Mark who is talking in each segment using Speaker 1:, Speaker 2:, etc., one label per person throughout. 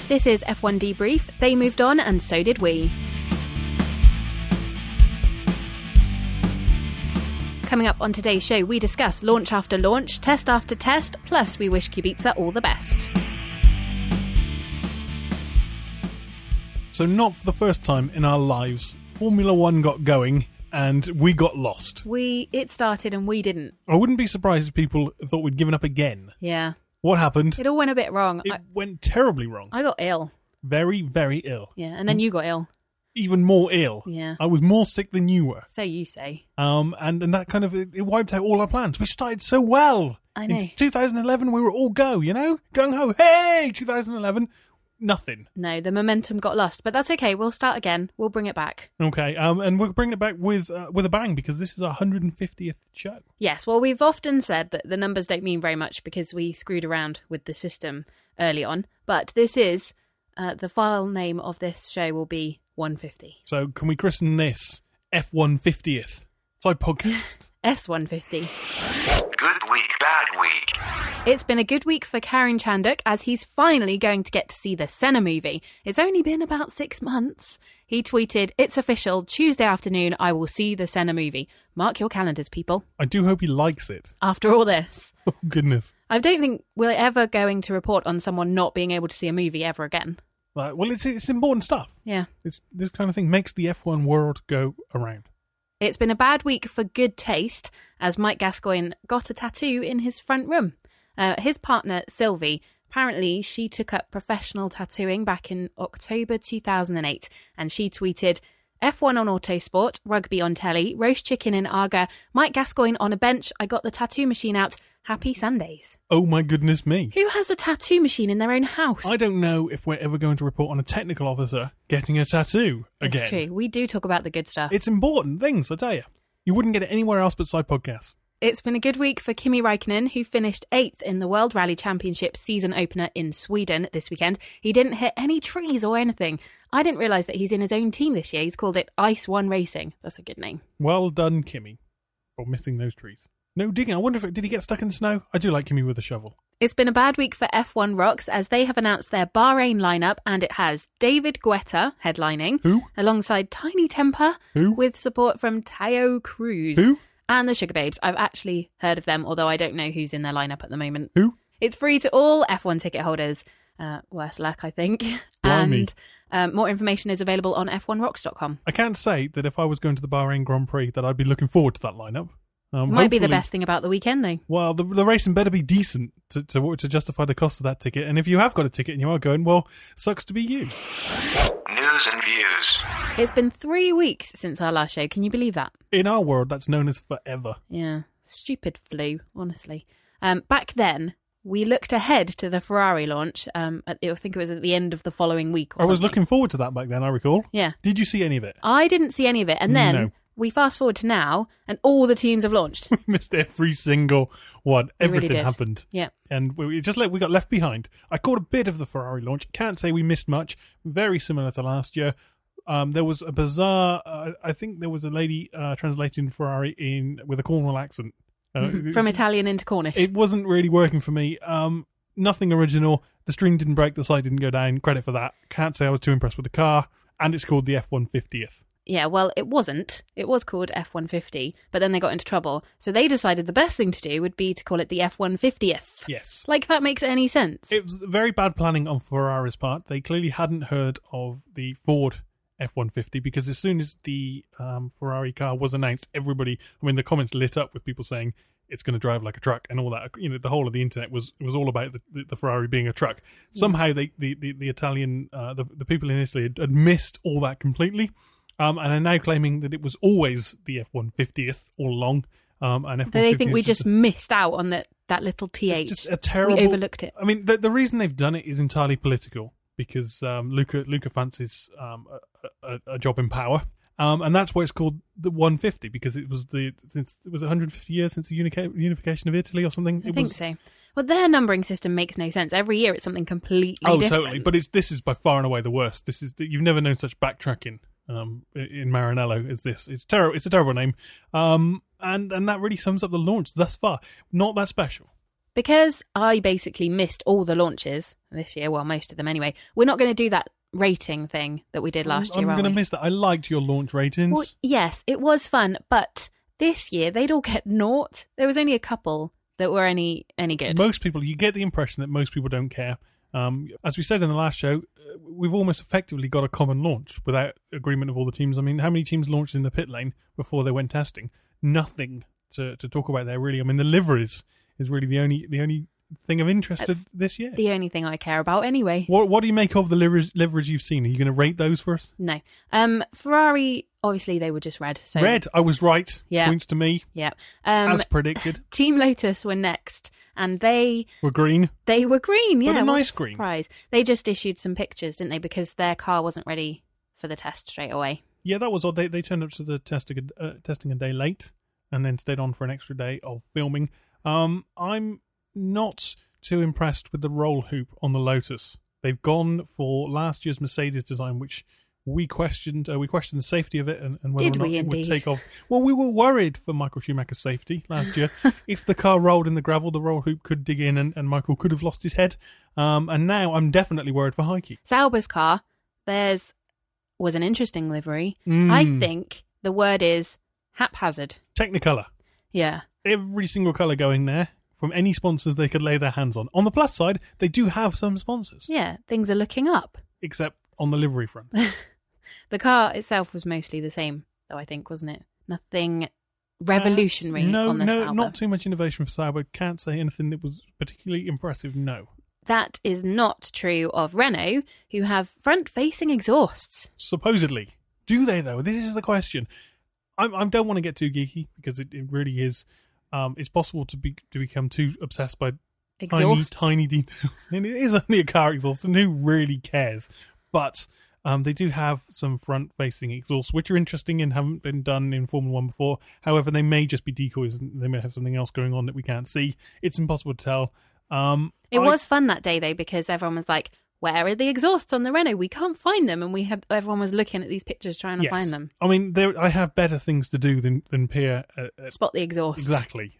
Speaker 1: This is F1 Debrief. They moved on and so did we. Coming up on today's show, we discuss launch after launch, test after test, plus we wish Kubica all the best.
Speaker 2: So not for the first time in our lives, Formula One got going and we got lost.
Speaker 1: It started and we didn't.
Speaker 2: I wouldn't be surprised if people thought we'd given up again.
Speaker 1: Yeah.
Speaker 2: What happened?
Speaker 1: It all went a bit wrong.
Speaker 2: It went terribly wrong.
Speaker 1: I got ill.
Speaker 2: Very, very ill.
Speaker 1: Yeah, and then you got ill.
Speaker 2: Even more ill.
Speaker 1: Yeah.
Speaker 2: I was more sick than you were.
Speaker 1: So you say.
Speaker 2: And that kind of, it wiped out all our plans. We started so well.
Speaker 1: I know.
Speaker 2: In 2011, we were all go, you know? Gung ho, hey, 2011. Nothing.
Speaker 1: No, the momentum got lost, but that's okay. We'll start again. We'll bring it back.
Speaker 2: Okay, and we'll bring it back with a bang because this is our 150th show.
Speaker 1: Yes, well, we've often said that the numbers don't mean very much because we screwed around with the system early on, but this is, the file name of this show will be 150.
Speaker 2: So can we christen this F150th? Side podcast.
Speaker 1: S150.
Speaker 3: Good week, bad week.
Speaker 1: It's been a good week for Karun Chanduk as he's finally going to get to see the Senna movie. It's only been about 6 months. He tweeted, "It's official, Tuesday afternoon I will see the Senna movie. Mark your calendars, people."
Speaker 2: I do hope he likes it.
Speaker 1: After all this.
Speaker 2: Oh, goodness.
Speaker 1: I don't think we're ever going to report on someone not being able to see a movie ever again.
Speaker 2: Well, it's important stuff.
Speaker 1: Yeah.
Speaker 2: It's this kind of thing makes the F1 world go around.
Speaker 1: It's been a bad week for good taste as Mike Gascoigne got a tattoo in his front room. His partner, Sylvie, apparently she took up professional tattooing back in October 2008 and she tweeted, "F1 on Autosport, rugby on telly, roast chicken in Aga, Mike Gascoigne on a bench, I got the tattoo machine out, happy Sundays."
Speaker 2: Oh my goodness me.
Speaker 1: Who has a tattoo machine in their own house?
Speaker 2: I don't know if we're ever going to report on a technical officer getting a tattoo again.
Speaker 1: That's true. We do talk about the good stuff.
Speaker 2: It's important things, I tell you. You wouldn't get it anywhere else but side podcasts.
Speaker 1: It's been a good week for Kimi Räikkönen, who finished 8th in the World Rally Championship season opener in Sweden this weekend. He didn't hit any trees or anything. I didn't realise that he's in his own team this year. He's called it Ice One Racing. That's a good name.
Speaker 2: Well done, Kimi, for missing those trees. No digging. I wonder if did he get stuck in the snow? I do like Kimi with a shovel.
Speaker 1: It's been a bad week for F1 Rocks as they have announced their Bahrain lineup and it has David Guetta headlining.
Speaker 2: Who?
Speaker 1: Alongside Tiny Temper.
Speaker 2: Who?
Speaker 1: With support from Tao Cruz.
Speaker 2: Who?
Speaker 1: And the Sugar Babes. I've actually heard of them, although I don't know who's in their lineup at the moment.
Speaker 2: Who?
Speaker 1: It's free to all F1 ticket holders. Worse luck, I think.
Speaker 2: Blimey.
Speaker 1: And more information is available on f1rocks.com.
Speaker 2: I can't say that if I was going to the Bahrain Grand Prix that I'd be looking forward to that lineup.
Speaker 1: It might be the
Speaker 2: hopefully-
Speaker 1: best thing about the weekend, though.
Speaker 2: Well, the racing better be decent to justify the cost of that ticket. And if you have got a ticket and you are going, well, sucks to be you.
Speaker 3: News and views.
Speaker 1: It's been 3 weeks since our last show. Can you believe that?
Speaker 2: In our world, that's known as forever.
Speaker 1: Yeah. Stupid flu, honestly. Back then, we looked ahead to the Ferrari launch. I think it was at the end of the following week or
Speaker 2: I was
Speaker 1: something.
Speaker 2: looking forward to that back then, I recall.
Speaker 1: Yeah.
Speaker 2: Did you see any of it?
Speaker 1: I didn't see any of it. And then
Speaker 2: No.
Speaker 1: we fast forward to now, and all the teams have launched.
Speaker 2: We missed every single one.
Speaker 1: We really
Speaker 2: Everything
Speaker 1: did.
Speaker 2: happened.
Speaker 1: Yeah.
Speaker 2: And we got left behind. I caught a bit of the Ferrari launch. Can't say we missed much. Very similar to last year. There was a bizarre... I think there was a lady translating Ferrari with a Cornwall accent.
Speaker 1: From Italian into Cornish.
Speaker 2: It wasn't really working for me. Nothing original. The stream didn't break. The site didn't go down. Credit for that. Can't say I was too impressed with the car. And it's called the F150th.
Speaker 1: Yeah, well, it wasn't. It was called F150, but then they got into trouble. So they decided the best thing to do would be to call it the F150th.
Speaker 2: Yes.
Speaker 1: Like, that makes any sense.
Speaker 2: It was very bad planning on Ferrari's part. They clearly hadn't heard of the Ford F-150 because as soon as the Ferrari car was announced, the comments lit up with people saying it's going to drive like a truck and all that. The whole of the internet was all about the Ferrari being a truck. Somehow the Italian the people in Italy had missed all that completely, and are now claiming that it was always the F-150th all along. And F-150
Speaker 1: they think we just missed out on that little TH.
Speaker 2: It's just a terrible.
Speaker 1: We overlooked it.
Speaker 2: I mean, the reason they've done it is entirely political because Luca fancies a job in power, and that's why it's called the 150 because it was 150 years since the unification of Italy or something.
Speaker 1: I think so. Well, their numbering system makes no sense. Every year it's something completely different.
Speaker 2: Totally. But this is by far and away the worst. You've never known such backtracking in Maranello as this. It's terrible. It's a terrible name. And that really sums up the launch thus far. Not that special.
Speaker 1: Because I basically missed all the launches this year, well, most of them anyway, we're not going to do that rating thing that we did last year,
Speaker 2: I'm
Speaker 1: are
Speaker 2: going to
Speaker 1: we?
Speaker 2: miss that. I liked your launch ratings.
Speaker 1: Well, yes, it was fun, but this year they'd all get naught. There was only a couple that were any good.
Speaker 2: Most people, you get the impression that most people don't care. As we said in the last show, we've almost effectively got a common launch without agreement of all the teams. I mean, how many teams launched in the pit lane before they went testing? Nothing to talk about there, really. I mean, the liveries is really the only thing of interest this year.
Speaker 1: The only thing I care about anyway.
Speaker 2: What do you make of the liveries you've seen? Are you going to rate those for us?
Speaker 1: No. Ferrari, obviously they were just red. So
Speaker 2: Red, I was right.
Speaker 1: Yeah.
Speaker 2: Points to me.
Speaker 1: Yeah.
Speaker 2: As predicted.
Speaker 1: Team Lotus were next, and they
Speaker 2: We're green.
Speaker 1: were green. Yeah,
Speaker 2: But a
Speaker 1: what
Speaker 2: nice green.
Speaker 1: surprise. They just issued some pictures, didn't they? Because their car wasn't ready for the test straight away.
Speaker 2: Yeah, that was odd. They turned up to the testing a day late and then stayed on for an extra day of filming. I'm not too impressed with the roll hoop on the Lotus. They've gone for last year's Mercedes design, which we questioned. We questioned the safety of it and whether
Speaker 1: Did
Speaker 2: or not
Speaker 1: we
Speaker 2: it would
Speaker 1: indeed?
Speaker 2: take off. Well, we were worried for Michael Schumacher's safety last year. If the car rolled in the gravel, the roll hoop could dig in and Michael could have lost his head. And now I'm definitely worried for Heike.
Speaker 1: Sauber's car, was an interesting livery. I think the word is haphazard.
Speaker 2: Technicolor.
Speaker 1: Yeah.
Speaker 2: Every single colour going there from any sponsors they could lay their hands on. On the plus side, they do have some sponsors,
Speaker 1: Yeah, things are looking up.
Speaker 2: except on the livery front.
Speaker 1: The car itself was mostly the same, though, I think, wasn't it? Nothing revolutionary on the Sauber.
Speaker 2: Not too much innovation for Sauber. Can't say anything that was particularly impressive, no.
Speaker 1: That is not true of Renault, who have front-facing exhausts.
Speaker 2: Supposedly. Do they, though? This is the question. I don't want to get too geeky, because it really is... it's possible to become too obsessed by
Speaker 1: Exhausts.
Speaker 2: tiny details. And it is only a car exhaust, and who really cares? But they do have some front-facing exhausts, which are interesting and haven't been done in Formula 1 before. However, they may just be decoys, and they may have something else going on that we can't see. It's impossible to tell.
Speaker 1: It was fun that day, though, because everyone was like, where are the exhausts on the Renault? We can't find them. And everyone was looking at these pictures trying to find them.
Speaker 2: I mean, I have better things to do than peer at
Speaker 1: Spot the exhaust.
Speaker 2: exactly.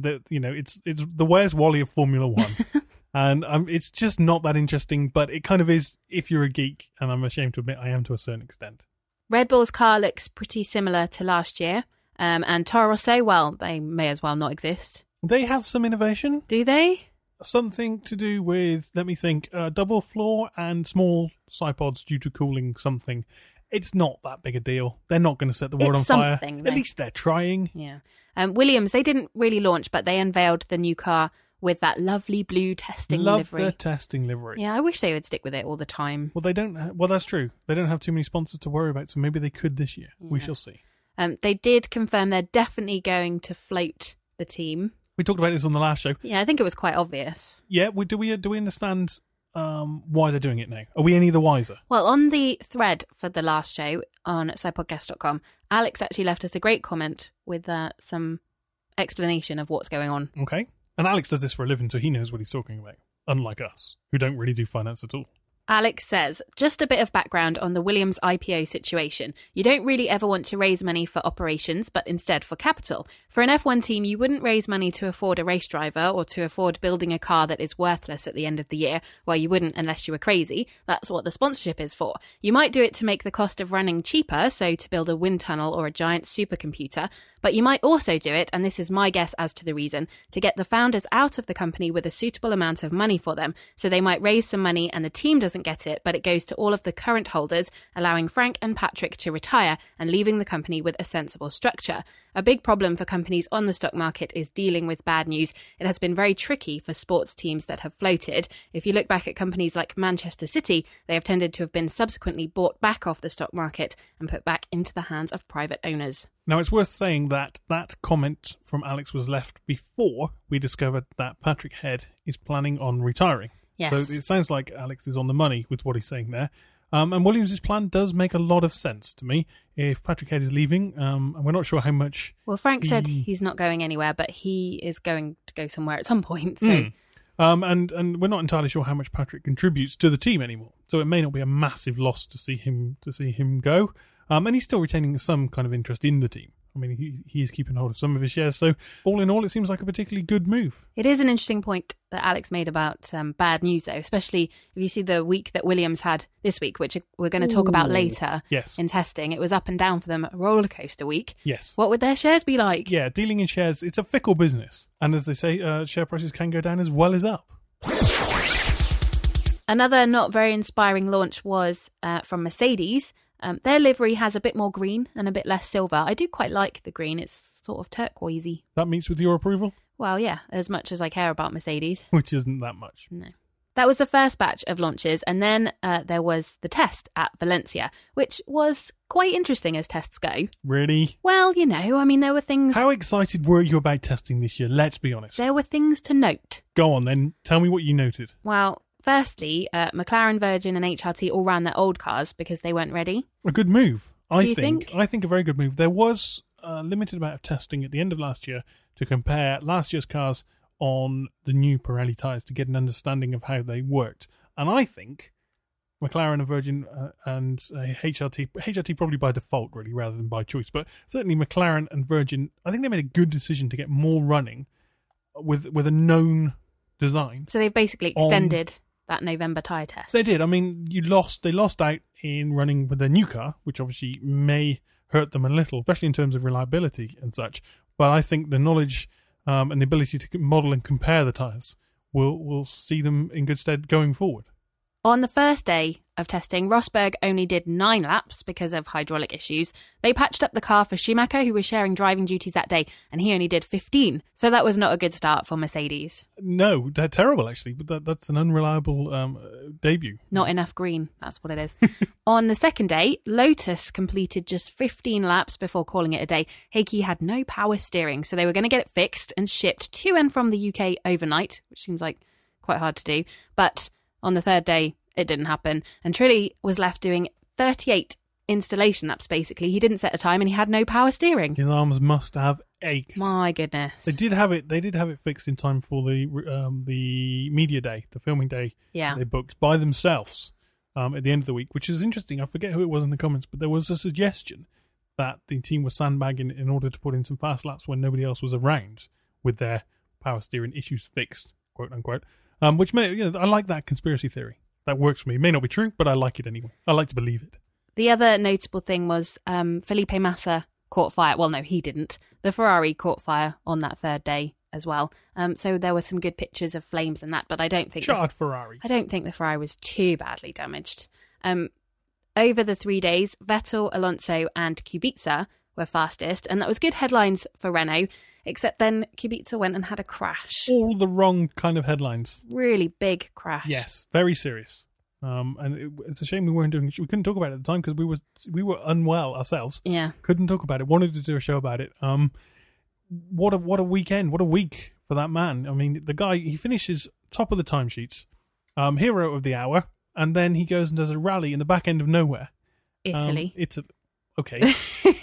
Speaker 2: It's the Where's Wally of Formula 1. And it's just not that interesting, but it kind of is if you're a geek, and I'm ashamed to admit I am to a certain extent.
Speaker 1: Red Bull's car looks pretty similar to last year. And Toro Rosso, well, they may as well not exist.
Speaker 2: They have some innovation.
Speaker 1: Do they?
Speaker 2: Something to do with, let me think, double floor and small side pods due to cooling something. It's not that big a deal. They're not going to set the world
Speaker 1: It's
Speaker 2: on fire.
Speaker 1: something,
Speaker 2: At
Speaker 1: though.
Speaker 2: least they're trying.
Speaker 1: Yeah. Williams, they didn't really launch, but they unveiled the new car with that lovely blue testing
Speaker 2: Love
Speaker 1: livery.
Speaker 2: their testing livery.
Speaker 1: Yeah, I wish they would stick with it all the time.
Speaker 2: Well, they don't. Well, that's true. They don't have too many sponsors to worry about, so maybe they could this year. We shall see.
Speaker 1: They did confirm they're definitely going to float the team.
Speaker 2: We talked about this on the last show.
Speaker 1: Yeah, I think it was quite obvious.
Speaker 2: Yeah, do we understand why they're doing it now? Are we any the wiser?
Speaker 1: Well, on the thread for the last show on sidepodcast.com, Alex actually left us a great comment with some explanation of what's going on.
Speaker 2: Okay. And Alex does this for a living, so he knows what he's talking about. Unlike us, who don't really do finance at all.
Speaker 1: Alex says, just a bit of background on the Williams IPO situation. You don't really ever want to raise money for operations, but instead for capital. For an F1 team, you wouldn't raise money to afford a race driver or to afford building a car that is worthless at the end of the year. Well, you wouldn't unless you were crazy. That's what the sponsorship is for. You might do it to make the cost of running cheaper, so to build a wind tunnel or a giant supercomputer. But you might also do it, and this is my guess as to the reason, to get the founders out of the company with a suitable amount of money for them. So they might raise some money and the team doesn't get it, but it goes to all of the current holders, allowing Frank and Patrick to retire and leaving the company with a sensible structure. A big problem for companies on the stock market is dealing with bad news. It has been very tricky for sports teams that have floated. If you look back at companies like Manchester City, they have tended to have been subsequently bought back off the stock market and put back into the hands of private owners.
Speaker 2: Now, it's worth saying that that comment from Alex was left before we discovered that Patrick Head is planning on retiring.
Speaker 1: Yes.
Speaker 2: So it sounds like Alex is on the money with what he's saying there. And Williams' plan does make a lot of sense to me. If Patrick Head is leaving, and we're not sure how much...
Speaker 1: Well, Frank said he's not going anywhere, but he is going to go somewhere at some point. So.
Speaker 2: And we're not entirely sure how much Patrick contributes to the team anymore. So it may not be a massive loss to see him go. And he's still retaining some kind of interest in the team. I mean, he is keeping hold of some of his shares. So all in all, it seems like a particularly good move.
Speaker 1: It is an interesting point that Alex made about bad news, though, especially if you see the week that Williams had this week, which we're going to talk about later in testing. It was up and down for them, a roller coaster week.
Speaker 2: Yes.
Speaker 1: What would their shares be like?
Speaker 2: Yeah, dealing in shares, it's a fickle business. And as they say, share prices can go down as well as up.
Speaker 1: Another not very inspiring launch was from Mercedes. Their livery has a bit more green and a bit less silver. I do quite like the green. It's sort of turquoisey.
Speaker 2: That meets with your approval?
Speaker 1: Well, yeah, as much as I care about Mercedes.
Speaker 2: Which isn't that much.
Speaker 1: No. That was the first batch of launches, and then there was the test at Valencia, which was quite interesting as tests go.
Speaker 2: Really?
Speaker 1: Well, you know, I mean, there were things...
Speaker 2: How excited were you about testing this year? Let's be honest.
Speaker 1: There were things to note.
Speaker 2: Go on then, tell me what you noted.
Speaker 1: Well, firstly, McLaren, Virgin and HRT all ran their old cars because they weren't ready.
Speaker 2: A good move, I
Speaker 1: think.
Speaker 2: I think a very good move. There was a limited amount of testing at the end of last year to compare last year's cars on the new Pirelli tyres to get an understanding of how they worked. And I think McLaren and Virgin and HRT probably by default really rather than by choice, but certainly McLaren and Virgin, I think they made a good decision to get more running with a known design.
Speaker 1: So they've basically extended that November tyre test.
Speaker 2: They did. I mean, they lost out in running with their new car, which obviously may hurt them a little, especially in terms of reliability and such. But I think the knowledge and the ability to model and compare the tyres will see them in good stead going forward.
Speaker 1: On the first day of testing, Rosberg only did 9 laps because of hydraulic issues. They patched up the car for Schumacher, who was sharing driving duties that day, and he only did 15. So that was not a good start for Mercedes.
Speaker 2: No, they're terrible, actually. But that's an unreliable debut.
Speaker 1: Not enough green, that's what it is. On the second day, Lotus completed just 15 laps before calling it a day. Heikki had no power steering, so they were going to get it fixed and shipped to and from the UK overnight, which seems like quite hard to do. But on the third day, it didn't happen. And Trilli was left doing 38 installation laps, basically. He didn't set a time and he had no power steering.
Speaker 2: His arms must have ached.
Speaker 1: My goodness.
Speaker 2: They did have it fixed in time for the media day, the filming day.
Speaker 1: Yeah.
Speaker 2: They booked by themselves at the end of the week, which is interesting. I forget who it was in the comments, but there was a suggestion that the team was sandbagging in order to put in some fast laps when nobody else was around with their power steering issues fixed, quote unquote. Which I like that conspiracy theory. That works for me. It may not be true, but I like it anyway. I like to believe it.
Speaker 1: The other notable thing was Felipe Massa caught fire. Well, no, he didn't. The Ferrari caught fire on that third day as well. So there were some good pictures of flames and that, but I don't think...
Speaker 2: Ferrari.
Speaker 1: I don't think the Ferrari was too badly damaged. Over the 3 days, Vettel, Alonso and Kubica were fastest, and that was good headlines for Renault, except then Kubica went and had a crash.
Speaker 2: All the wrong kind of headlines.
Speaker 1: Really big crash.
Speaker 2: Yes, very serious. And it's a shame we couldn't talk about it at the time because we were unwell ourselves.
Speaker 1: Yeah.
Speaker 2: Couldn't talk about it. Wanted to do a show about it. What a weekend. What a week for that man. I mean, the guy, he finishes top of the timesheets, hero of the hour, and then he goes and does a rally in the back end of nowhere.
Speaker 1: Italy.
Speaker 2: Okay.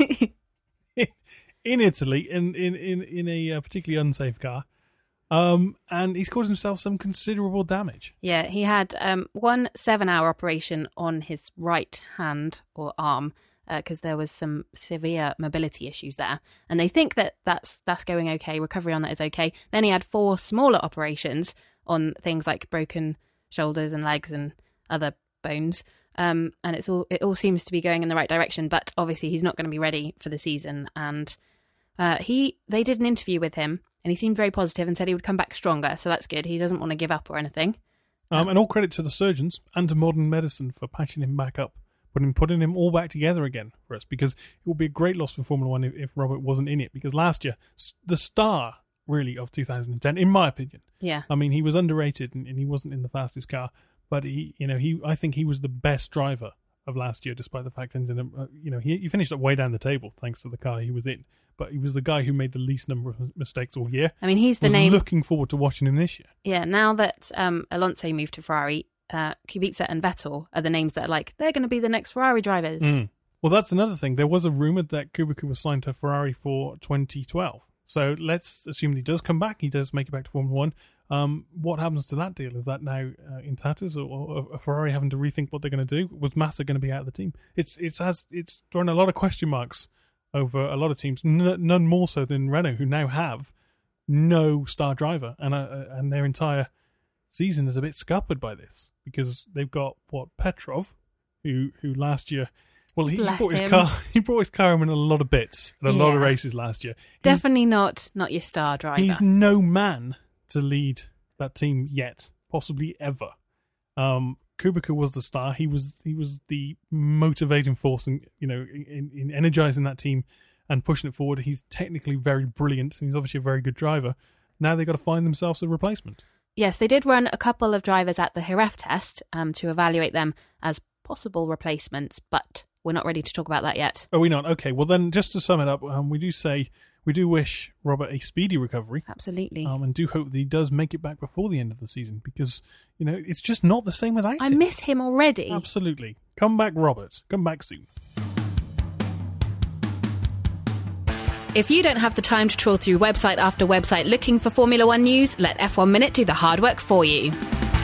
Speaker 2: In Italy, in a particularly unsafe car. And he's caused himself some considerable damage.
Speaker 1: Yeah, he had 1 7-hour operation on his right hand or arm because there was some severe mobility issues there. And they think that that's going okay. Recovery on that is okay. Then he had 4 smaller operations on things like broken shoulders and legs and other bones. And it all seems to be going in the right direction. But obviously he's not going to be ready for the season. And they did an interview with him. And he seemed very positive and said he would come back stronger. So that's good. He doesn't want to give up or anything.
Speaker 2: And all credit to the surgeons and to modern medicine for patching him back up, putting him all back together again for us. Because it would be a great loss for Formula One if Robert wasn't in it. Because last year, the star, really, of 2010, in my opinion.
Speaker 1: Yeah.
Speaker 2: I mean, he was underrated and he wasn't in the fastest car. But I think he was the best driver of last year, despite the fact that he finished up way down the table thanks to the car he was in. But he was the guy who made the least number of mistakes all year.
Speaker 1: I mean, he's the name.
Speaker 2: Looking forward to watching him this year.
Speaker 1: Yeah, now that Alonso moved to Ferrari, Kubica and Vettel are the names that are they're going to be the next Ferrari drivers.
Speaker 2: Mm. Well, that's another thing. There was a rumour that Kubica was signed to Ferrari for 2012. So let's assume that he does come back. He does make it back to Formula One. What happens to that deal? Is that now in tatters, or Ferrari having to rethink what they're going to do? Was Massa going to be out of the team? It's thrown a lot of question marks over a lot of teams, none more so than Renault, who now have no star driver, and their entire season is a bit scuppered by this, because they've got Petrov, who last year, well, he brought his car in a lot of bits in a lot of races last year.
Speaker 1: Definitely not your star driver.
Speaker 2: He's no man to lead that team yet, possibly ever. Kubica was the star. He was the motivating force in energizing that team and pushing it forward. He's technically very brilliant, and he's obviously a very good driver. Now they've got to find themselves a replacement.
Speaker 1: Yes, they did run a couple of drivers at the Jerez test to evaluate them as possible replacements, but we're not ready to talk about that yet.
Speaker 2: Are we not? Okay, well then, just to sum it up, we do wish Robert a speedy recovery.
Speaker 1: Absolutely.
Speaker 2: And do hope that he does make it back before the end of the season, because, it's just not the same without him.
Speaker 1: I miss him already.
Speaker 2: Absolutely. Come back, Robert. Come back soon.
Speaker 1: If you don't have the time to trawl through website after website looking for Formula One news, let F1 Minute do the hard work for you.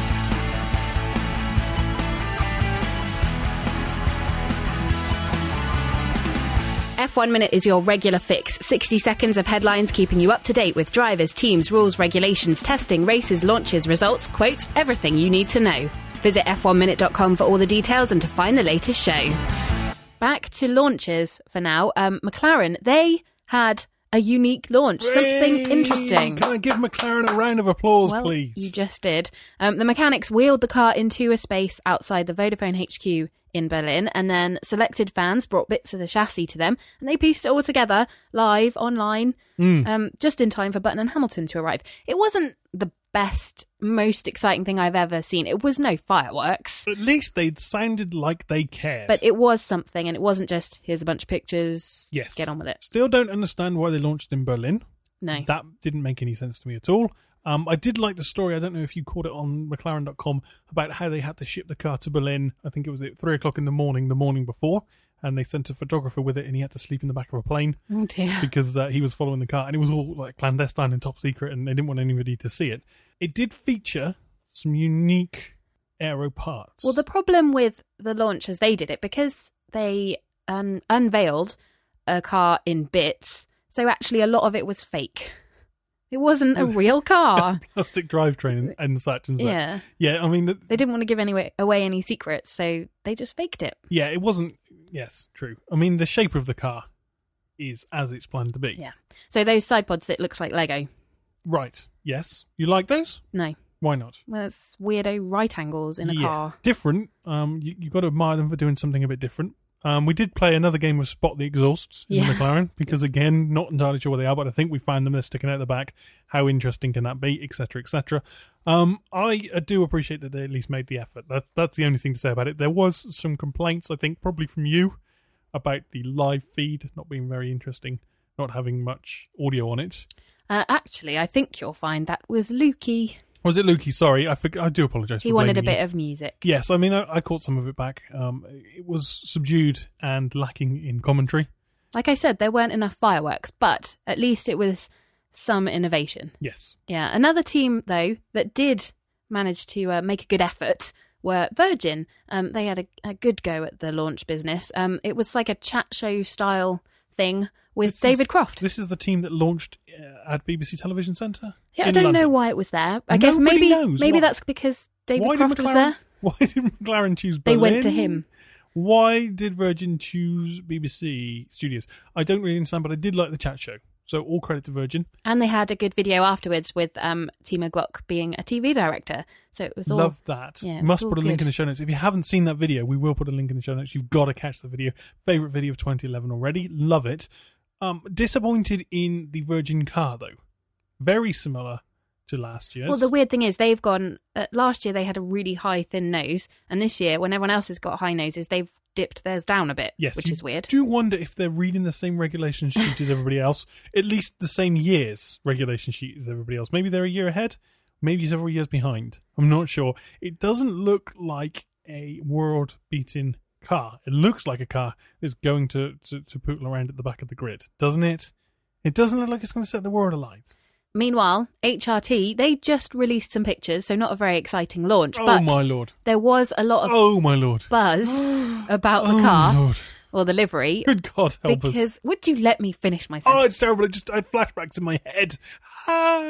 Speaker 1: F1 Minute is your regular fix. 60 seconds of headlines keeping you up to date with drivers, teams, rules, regulations, testing, races, launches, results, quotes, everything you need to know. Visit f1minute.com for all the details and to find the latest show. Back to launches for now. McLaren, they had a unique launch, something interesting.
Speaker 2: Can I give McLaren a round of applause, please?
Speaker 1: You just did. The mechanics wheeled the car into a space outside the Vodafone HQ in Berlin, and then selected fans brought bits of the chassis to them, and they pieced it all together live online, just in time for Button and Hamilton to arrive. It wasn't the best, most exciting thing I've ever seen. It was no fireworks.
Speaker 2: At least they sounded like they cared.
Speaker 1: But it was something, and it wasn't just, here's a bunch of pictures,
Speaker 2: yes,
Speaker 1: get on with it.
Speaker 2: Still don't understand why they launched in Berlin.
Speaker 1: No.
Speaker 2: That didn't make any sense to me at all. I did like the story, I don't know if you caught it on McLaren.com, about how they had to ship the car to Berlin. I think it was at 3 o'clock in the morning before, and they sent a photographer with it, and he had to sleep in the back of a plane.
Speaker 1: Oh dear.
Speaker 2: Because he was following the car, and it was all like clandestine and top secret, and they didn't want anybody to see it. It did feature some unique aero parts.
Speaker 1: Well, the problem with the launch as they did it, because they unveiled a car in bits, so actually a lot of it was fake. It wasn't a real car.
Speaker 2: Plastic drivetrain and such and such.
Speaker 1: Yeah.
Speaker 2: Yeah, I mean...
Speaker 1: They didn't want to give away any secrets, so they just faked it.
Speaker 2: Yeah, it wasn't... Yes, true. I mean, the shape of the car is as it's planned to be.
Speaker 1: Yeah. So those side pods, it looks like Lego.
Speaker 2: Right. Yes. You like those?
Speaker 1: No.
Speaker 2: Why not?
Speaker 1: Well, it's weirdo right angles in a car.
Speaker 2: Different. You've got to admire them for doing something a bit different. We did play another game of Spot the Exhausts in the McLaren, because again, not entirely sure where they are, but I think we find them, they're sticking out the back. How interesting can that be, etc., etc. I do appreciate that they at least made the effort. That's the only thing to say about it. There was some complaints, I think, probably from you, about the live feed not being very interesting, not having much audio on it.
Speaker 1: Actually, I think you'll find that was Lukey.
Speaker 2: Was it Lukey? Sorry, I do apologise.
Speaker 1: He wanted a bit of music.
Speaker 2: Yes, I mean, I caught some of it back. It was subdued and lacking in commentary.
Speaker 1: Like I said, there weren't enough fireworks, but at least it was some innovation.
Speaker 2: Yes.
Speaker 1: Yeah. Another team, though, that did manage to make a good effort were Virgin. They had a good go at the launch business. It was like a chat show style thing with David Croft.
Speaker 2: This is the team that launched at BBC Television Centre?
Speaker 1: Yeah, I don't know why it was there. I guess maybe that's because David Croft was there.
Speaker 2: Why did McLaren choose Berlin?
Speaker 1: They went to him.
Speaker 2: Why did Virgin choose BBC Studios? I don't really understand, but I did like the chat show. So all credit to Virgin. And
Speaker 1: they had a good video afterwards with Timo Glock being a TV director. So it was all...
Speaker 2: Love that.
Speaker 1: Yeah,
Speaker 2: must put a link in the show notes. If you haven't seen that video, we will put a link in the show notes. You've got to catch the video. Favourite video of 2011 already. Love it. Disappointed in the Virgin car, though. Very similar to last year's.
Speaker 1: Well, the weird thing is they've gone... last year they had a really high, thin nose. And this year, when everyone else has got high noses, they've dipped theirs down a bit, which is weird.
Speaker 2: I do wonder if they're reading the same regulation sheet as everybody else, at least the same year's regulation sheet as everybody else. Maybe they're a year ahead, maybe several years behind. I'm not sure. It doesn't look like a world-beating car. It looks like a car that's going to pootle around at the back of the grid, doesn't it? It doesn't look like it's going to set the world alight.
Speaker 1: Meanwhile, HRT, they just released some pictures, so not a very exciting launch.
Speaker 2: Oh,
Speaker 1: but
Speaker 2: my Lord.
Speaker 1: There was a lot of
Speaker 2: my Lord.
Speaker 1: buzz about the car.
Speaker 2: My Lord.
Speaker 1: or the livery.
Speaker 2: Good God, help us.
Speaker 1: Because, would you let me finish my
Speaker 2: Oh,
Speaker 1: sentence?
Speaker 2: it's terrible. I had flashbacks in my head. Ah.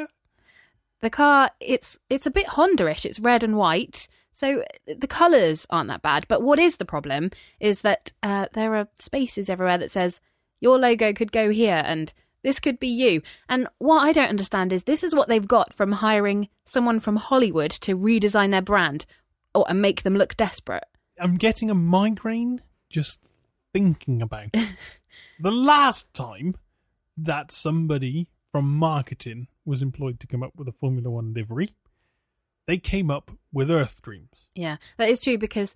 Speaker 1: The car, it's a bit Honda-ish. It's red and white. So the colours aren't that bad. But what is the problem is that there are spaces everywhere that says, your logo could go here and this could be you. And what I don't understand is this is what they've got from hiring someone from Hollywood to redesign their brand and make them look desperate.
Speaker 2: I'm getting a migraine just thinking about it. The last time that somebody from marketing was employed to come up with a Formula One livery, they came up with Earth Dreams.
Speaker 1: Yeah, that is true because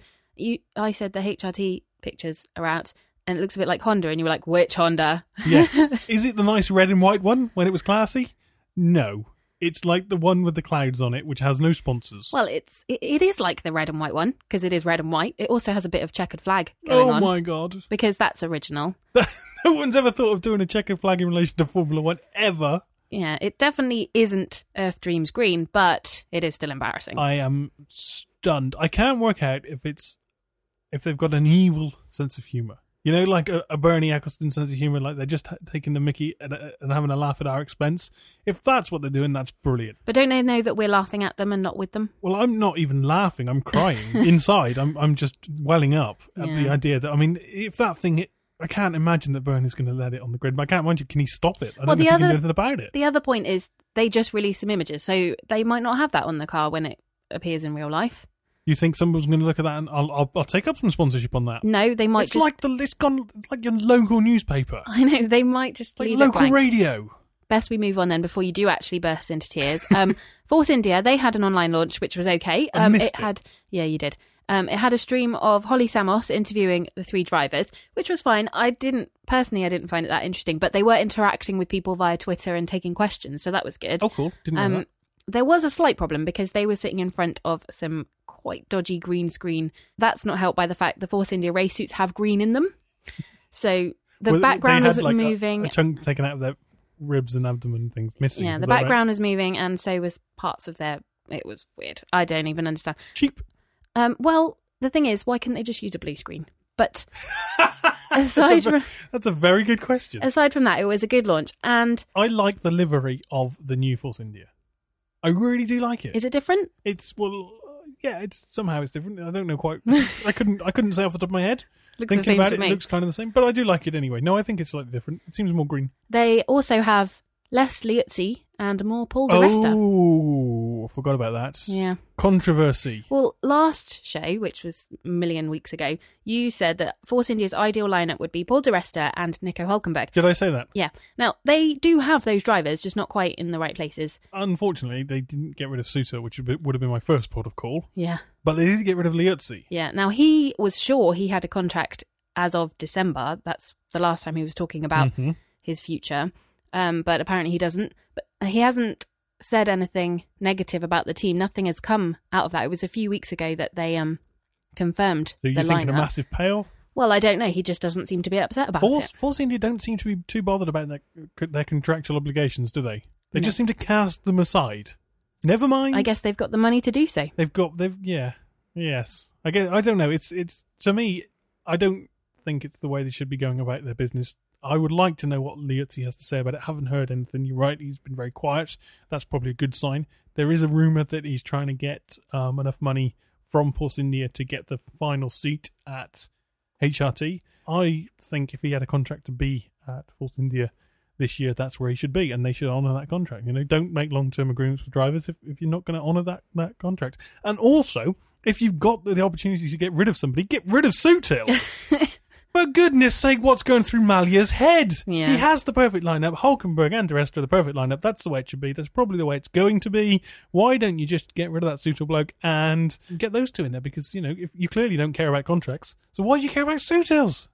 Speaker 1: I said the HRT pictures are out and it looks a bit like Honda and you were like, which Honda?
Speaker 2: Yes. Is it the nice red and white one when it was classy? No. It's like the one with the clouds on it, which has no sponsors.
Speaker 1: Well, it is like the red and white one because it is red and white. It also has a bit of checkered flag going on.
Speaker 2: Oh my God.
Speaker 1: Because that's original.
Speaker 2: No one's ever thought of doing a checkered flag in relation to Formula One, ever.
Speaker 1: Yeah, it definitely isn't Earth Dreams green, but it is still embarrassing.
Speaker 2: I am stunned. I can't work out if they've got an evil sense of humour. You know, like a Bernie Ecclestone sense of humour, like they're just taking the mickey and having a laugh at our expense. If that's what they're doing, that's brilliant.
Speaker 1: But don't they know that we're laughing at them and not with them?
Speaker 2: Well, I'm not even laughing. I'm crying. Inside, I'm just welling up at the idea that, I mean, if that thing... I can't imagine that Bernie's going to let it on the grid, but I can't mind you. Can he stop it? I don't know if he can do anything about it.
Speaker 1: The other point is they just release some images, so they might not have that on the car when it appears in real life.
Speaker 2: You think someone's going to look at that and I'll take up some sponsorship on that?
Speaker 1: No, they might
Speaker 2: it's like your local newspaper.
Speaker 1: I know, they might just
Speaker 2: like
Speaker 1: leave
Speaker 2: local
Speaker 1: it blank.
Speaker 2: radio.
Speaker 1: Best we move on then before you do actually burst into tears. Force India, they had an online launch, which was okay.
Speaker 2: I missed it.
Speaker 1: Yeah, you did. It had a stream of Holly Samos interviewing the three drivers, which was fine. I didn't find it that interesting, but they were interacting with people via Twitter and taking questions, so that was good.
Speaker 2: Oh, cool. Didn't know that.
Speaker 1: There was a slight problem because they were sitting in front of some quite dodgy green screen. That's not helped by the fact the Force India race suits have green in them. So the background was moving.
Speaker 2: A chunk taken out of their ribs and abdomen things missing.
Speaker 1: Yeah, the background was moving and so was parts of their... It was weird. I don't even understand.
Speaker 2: Cheap.
Speaker 1: Well, the thing is, why couldn't they just use a blue screen? But
Speaker 2: that's a very good question.
Speaker 1: Aside from that, it was a good launch. And
Speaker 2: I like the livery of the new Force India. I really do like it.
Speaker 1: Is it different?
Speaker 2: It's somehow it's different. I don't know quite. I couldn't say off the top of my head.
Speaker 1: Looks
Speaker 2: Thinking
Speaker 1: the same
Speaker 2: about
Speaker 1: to
Speaker 2: it,
Speaker 1: me.
Speaker 2: It looks kind of the same, but I do like it anyway. No, I think it's slightly different. It seems more green.
Speaker 1: They also have less Liuzzi and more Paul di Resta.
Speaker 2: Oh, I forgot about that.
Speaker 1: Yeah.
Speaker 2: Controversy.
Speaker 1: Well, last show, which was a million weeks ago, you said that Force India's ideal lineup would be Paul di Resta and Nico Hülkenberg.
Speaker 2: Did I say that?
Speaker 1: Yeah. Now, they do have those drivers, just not quite in the right places.
Speaker 2: Unfortunately, they didn't get rid of Suter, which would have been my first port of call.
Speaker 1: Yeah.
Speaker 2: But they did get rid of Liuzzi.
Speaker 1: Yeah. Now, he was sure he had a contract as of December. That's the last time he was talking about his future. But apparently he doesn't. But he hasn't said anything negative about the team. Nothing has come out of that. It was a few weeks ago that they confirmed the lineup.
Speaker 2: So you thinking a massive payoff?
Speaker 1: Well, I don't know. He just doesn't seem to be upset about it.
Speaker 2: Force India don't seem to be too bothered about their contractual obligations, do they? They just seem to cast them aside. Never mind.
Speaker 1: I guess they've got the money to do so.
Speaker 2: Yes. I don't know. It's to me, I don't think it's the way they should be going about their business. I would like to know what Liuzzi has to say about it. Haven't heard anything. You're right. He's been very quiet. That's probably a good sign. There is a rumour that he's trying to get enough money from Force India to get the final seat at HRT. I think if he had a contract to be at Force India this year, that's where he should be, and they should honour that contract. You know, don't make long-term agreements with drivers if you're not going to honour that contract. And also, if you've got the opportunity to get rid of somebody, get rid of Sutil. For goodness sake, what's going through Malia's head?
Speaker 1: Yeah.
Speaker 2: He has the perfect lineup. Hulkenberg and the rest are the perfect lineup. That's the way it should be. That's probably the way it's going to be. Why don't you just get rid of that Sutil bloke and get those two in there? Because, you know, if you clearly don't care about contracts. So why do you care about Sutils?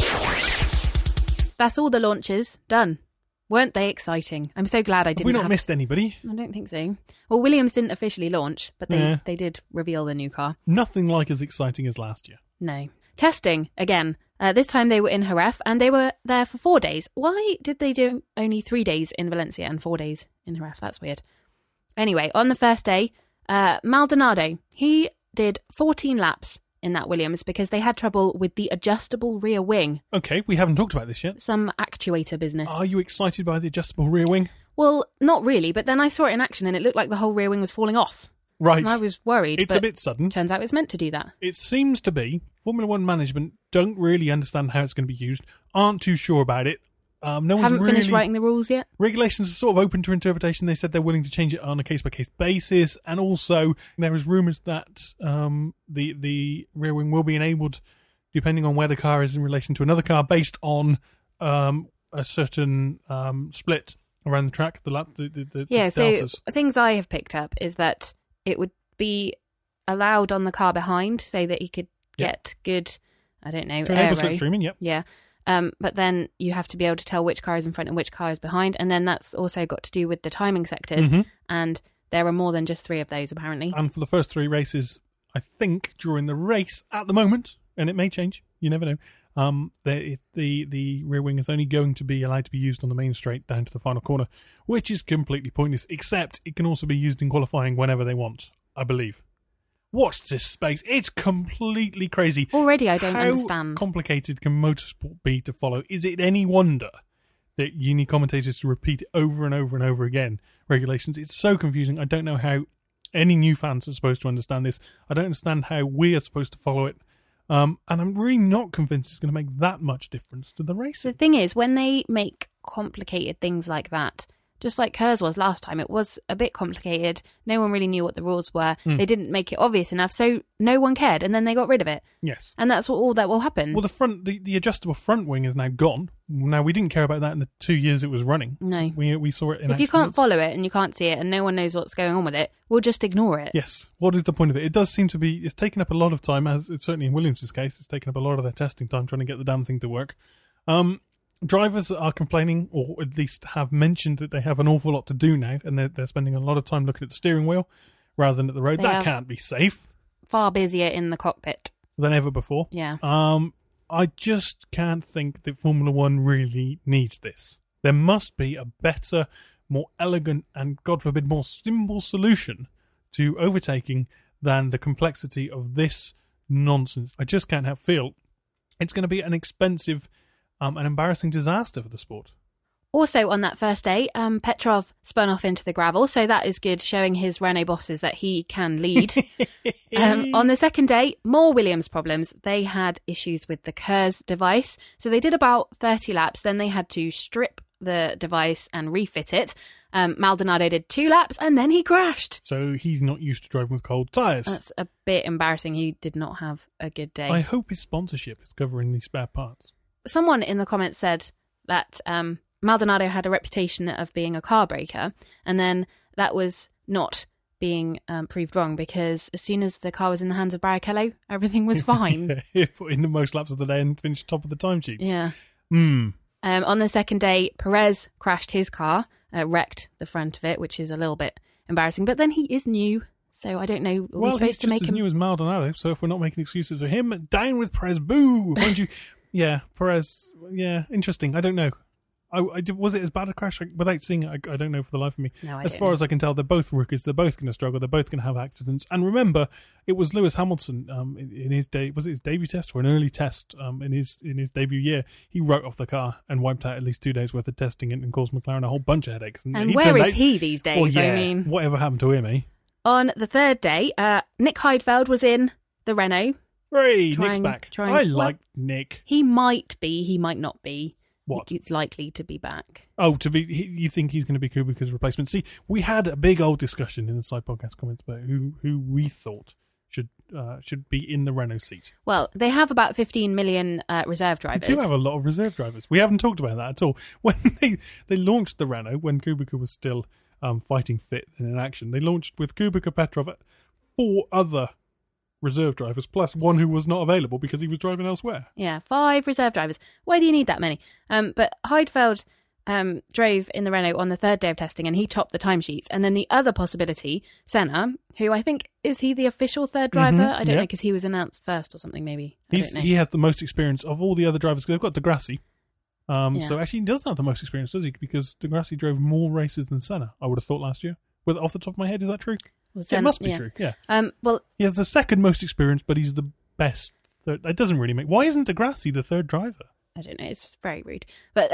Speaker 1: That's all the launches. Done. Weren't they exciting? I'm so glad I didn't
Speaker 2: Have we not missed anybody?
Speaker 1: I don't think so. Well, Williams didn't officially launch, but they did reveal the new car.
Speaker 2: Nothing like as exciting as last year.
Speaker 1: No. Testing, again. This time they were in Jerez and they were there for 4 days. Why did they do only 3 days in Valencia and 4 days in Jerez? That's weird. Anyway, on the first day, Maldonado, he did 14 laps in that Williams because they had trouble with the adjustable rear wing.
Speaker 2: Okay, we haven't talked about this yet.
Speaker 1: Some actuator business.
Speaker 2: Are you excited by the adjustable rear wing?
Speaker 1: Well, not really, but then I saw it in action and it looked like the whole rear wing was falling off.
Speaker 2: Right.
Speaker 1: And I was worried.
Speaker 2: It's a bit sudden.
Speaker 1: Turns out it's meant to do that.
Speaker 2: It seems to be. Formula One management don't really understand how it's going to be used, aren't too sure about it. No one's
Speaker 1: Haven't
Speaker 2: really
Speaker 1: finished writing the rules yet.
Speaker 2: Regulations are sort of open to interpretation. They said they're willing to change it on a case-by-case basis, and also there is rumours that the rear wing will be enabled depending on where the car is in relation to another car, based on a certain split around the track, the deltas.
Speaker 1: So things I have picked up is that it would be allowed on the car behind, so that he could get good, I don't know,
Speaker 2: to enable
Speaker 1: aero.
Speaker 2: slipstreaming. Yep.
Speaker 1: Yeah. But then you have to be able to tell which car is in front and which car is behind. And then that's also got to do with the timing sectors.
Speaker 2: Mm-hmm.
Speaker 1: And there are more than just 3 of those, apparently.
Speaker 2: And for the first 3 races, I think, during the race at the moment, and it may change, you never know, the rear wing is only going to be allowed to be used on the main straight down to the final corner, which is completely pointless, except it can also be used in qualifying whenever they want, I believe. Watch this space. It's completely crazy.
Speaker 1: Already I don't understand.
Speaker 2: How complicated can motorsport be to follow? Is it any wonder that you need commentators to repeat it over and over and over again? Regulations. It's so confusing. I don't know how any new fans are supposed to understand this. I don't understand how we are supposed to follow it. And I'm really not convinced it's going to make that much difference to the race.
Speaker 1: The thing is, when they make complicated things like that, just like hers was last time, it was a bit complicated. No one really knew what the rules were. They didn't make it obvious enough, so no one cared, and then they got rid of it.
Speaker 2: Yes.
Speaker 1: And that's all that will happen.
Speaker 2: Well, the adjustable front wing is now gone. Now, we didn't care about that in the 2 years it was running.
Speaker 1: No.
Speaker 2: We saw it in
Speaker 1: If you can't follow it and you can't see it and no one knows what's going on with it, we'll just ignore it.
Speaker 2: Yes. What is the point of it? It does seem to be... It's taken up a lot of time, as it's certainly in Williams' case. It's taken up a lot of their testing time trying to get the damn thing to work. Drivers are complaining, or at least have mentioned that they have an awful lot to do now, and they're spending a lot of time looking at the steering wheel rather than at the road. That can't be safe.
Speaker 1: Far busier in the cockpit
Speaker 2: Than ever before.
Speaker 1: Yeah.
Speaker 2: I just can't think that Formula One really needs this. There must be a better, more elegant, and God forbid, more simple solution to overtaking than the complexity of this nonsense. I just can't feel it's going to be an expensive... an embarrassing disaster for the sport.
Speaker 1: Also, on that first day, Petrov spun off into the gravel, so that is good, showing his Renault bosses that he can lead. On the second day, more Williams problems. They had issues with the KERS device, so they did about 30 laps, then they had to strip the device and refit it. Maldonado did 2 laps, and then he crashed.
Speaker 2: So he's not used to driving with cold tyres.
Speaker 1: That's a bit embarrassing. He did not have a good day.
Speaker 2: I hope his sponsorship is covering these spare parts.
Speaker 1: Someone in the comments said that Maldonado had a reputation of being a car breaker, and then that was not being proved wrong, because as soon as the car was in the hands of Barrichello, everything was fine.
Speaker 2: He put in the most laps of the day and finished top of the timesheets.
Speaker 1: Yeah. On the second day, Perez crashed his car, wrecked the front of it, which is a little bit embarrassing. But then he is new, so I don't know.
Speaker 2: Well, he's just as new as Maldonado, so if we're not making excuses for him, down with Perez, boo! Mind you, yeah, Perez, yeah, interesting. I don't know. Was it as bad a crash? Without seeing it, I don't know for the life of me.
Speaker 1: No,
Speaker 2: as far as I can tell, they're both rookies. They're both going to struggle. They're both going to have accidents. And remember, it was Lewis Hamilton in his day. Was it his debut test or an early test in his debut year? He wrote off the car and wiped out at least 2 days worth of testing and caused McLaren a whole bunch of headaches.
Speaker 1: And where is he these days?
Speaker 2: Well, yeah,
Speaker 1: I mean,
Speaker 2: whatever happened to him, eh?
Speaker 1: On the third day, Nick Heidfeld was in the Renault.
Speaker 2: Hey, Nick's back. I like Nick.
Speaker 1: He might be. He might not be.
Speaker 2: What?
Speaker 1: It's likely to be back.
Speaker 2: Oh, you think he's going to be Kubica's replacement? See, we had a big old discussion in the side podcast comments about who we thought should be in the Renault seat.
Speaker 1: Well, they have about 15 million reserve drivers.
Speaker 2: They do have a lot of reserve drivers. We haven't talked about that at all. When they launched the Renault, when Kubica was still fighting fit and in action, they launched with Kubica, Petrov, 4 other reserve drivers, plus one who was not available because he was driving elsewhere.
Speaker 1: Yeah, 5 reserve drivers. Why do you need that many? But Heidfeld drove in the Renault on the third day of testing, and he topped the timesheets. And then the other possibility, Senna, who I think, is he the official third driver? I don't know, because he was announced first or something, maybe.
Speaker 2: He has the most experience of all the other drivers. They've got Degrassi. So actually he doesn't have the most experience, does he? Because Degrassi drove more races than Senna, I would have thought, last year. Off the top of my head, is that true?
Speaker 1: Well,
Speaker 2: it must be true, yeah.
Speaker 1: Well,
Speaker 2: he has the second most experience, but he's the best third. It doesn't really make. Why isn't Degrassi the third driver?
Speaker 1: I don't know, it's very rude. But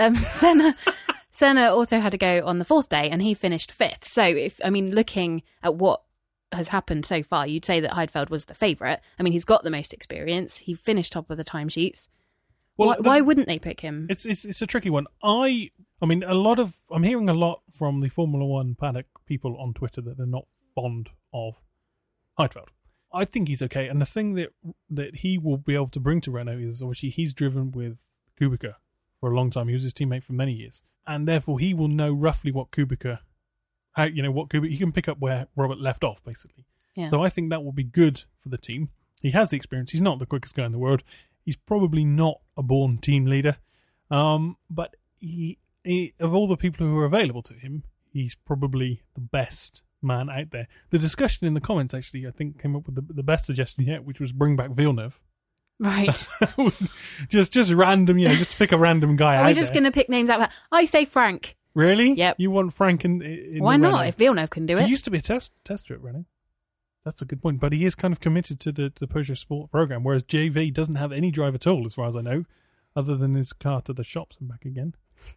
Speaker 1: Senna also had to go on the fourth day, and he finished fifth. So, looking at what has happened so far, you'd say that Heidfeld was the favourite. I mean, he's got the most experience. He finished top of the timesheets. Well, why wouldn't they pick him?
Speaker 2: It's a tricky one. I'm hearing a lot from the Formula One paddock people on Twitter that they're not fond of Heidfeld. I think he's okay, and the thing that he will be able to bring to Renault is obviously he's driven with Kubica for a long time. He was his teammate for many years, and therefore he will know roughly what Kubica, he can pick up where Robert left off, basically.
Speaker 1: Yeah.
Speaker 2: So I think that will be good for the team. He has the experience. He's not the quickest guy in the world. He's probably not a born team leader, but he of all the people who are available to him, he's probably the best man out there. The discussion in the comments, actually, I think came up with the best suggestion yet, which was bring back Villeneuve.
Speaker 1: Right.
Speaker 2: just random, just to pick a random guy out.
Speaker 1: Are we just going to pick names out? I say Frank.
Speaker 2: Really?
Speaker 1: Yep.
Speaker 2: You want Frank in
Speaker 1: Why
Speaker 2: the
Speaker 1: not?
Speaker 2: Renault?
Speaker 1: If Villeneuve can do it.
Speaker 2: He used to be a tester at Renault. That's a good point. But he is kind of committed to the Peugeot Sport program, whereas JV doesn't have any drive at all, as far as I know, other than his car to the shops and back again.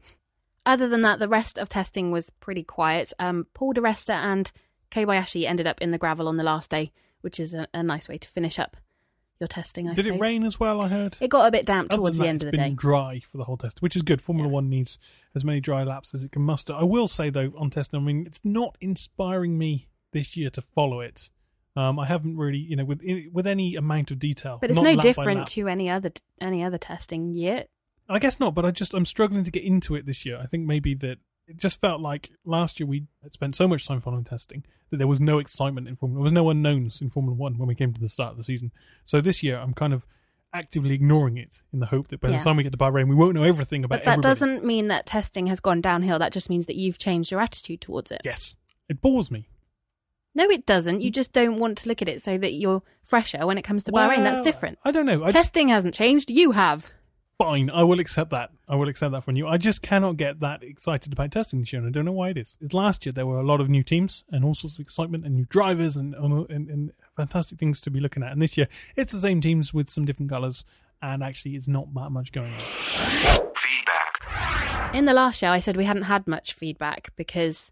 Speaker 1: Other than that, the rest of testing was pretty quiet. Paul di Resta and Kobayashi ended up in the gravel on the last day, which is a nice way to finish up your testing, I suppose.
Speaker 2: Did it rain as well, I heard?
Speaker 1: It got a bit damp towards the end of the day.
Speaker 2: It's been dry for the whole test, which is good. Formula One needs as many dry laps as it can muster. I will say, though, on testing, it's not inspiring me this year to follow it. I haven't really, with any amount of detail.
Speaker 1: But it's no different to any other testing yet.
Speaker 2: I guess not, but I'm struggling to get into it this year. I think maybe that it just felt like last year we had spent so much time following testing that there was no excitement in Formula. There was no unknowns in Formula One when we came to the start of the season. So this year I'm kind of actively ignoring it in the hope that by the time we get to Bahrain, we won't know everything about everybody.
Speaker 1: But that doesn't mean that testing has gone downhill. That just means that you've changed your attitude towards it.
Speaker 2: Yes. It bores me.
Speaker 1: No, it doesn't. You just don't want to look at it so that you're fresher when it comes to Bahrain. That's different.
Speaker 2: I don't know.
Speaker 1: Testing hasn't changed. You have.
Speaker 2: Fine, I will accept that. I will accept that from you. I just cannot get that excited about testing this year, and I don't know why it is. Last year there were a lot of new teams and all sorts of excitement and new drivers and fantastic things to be looking at. And this year it's the same teams with some different colours, and actually it's not that much going on.
Speaker 3: Feedback.
Speaker 1: In the last show I said we hadn't had much feedback because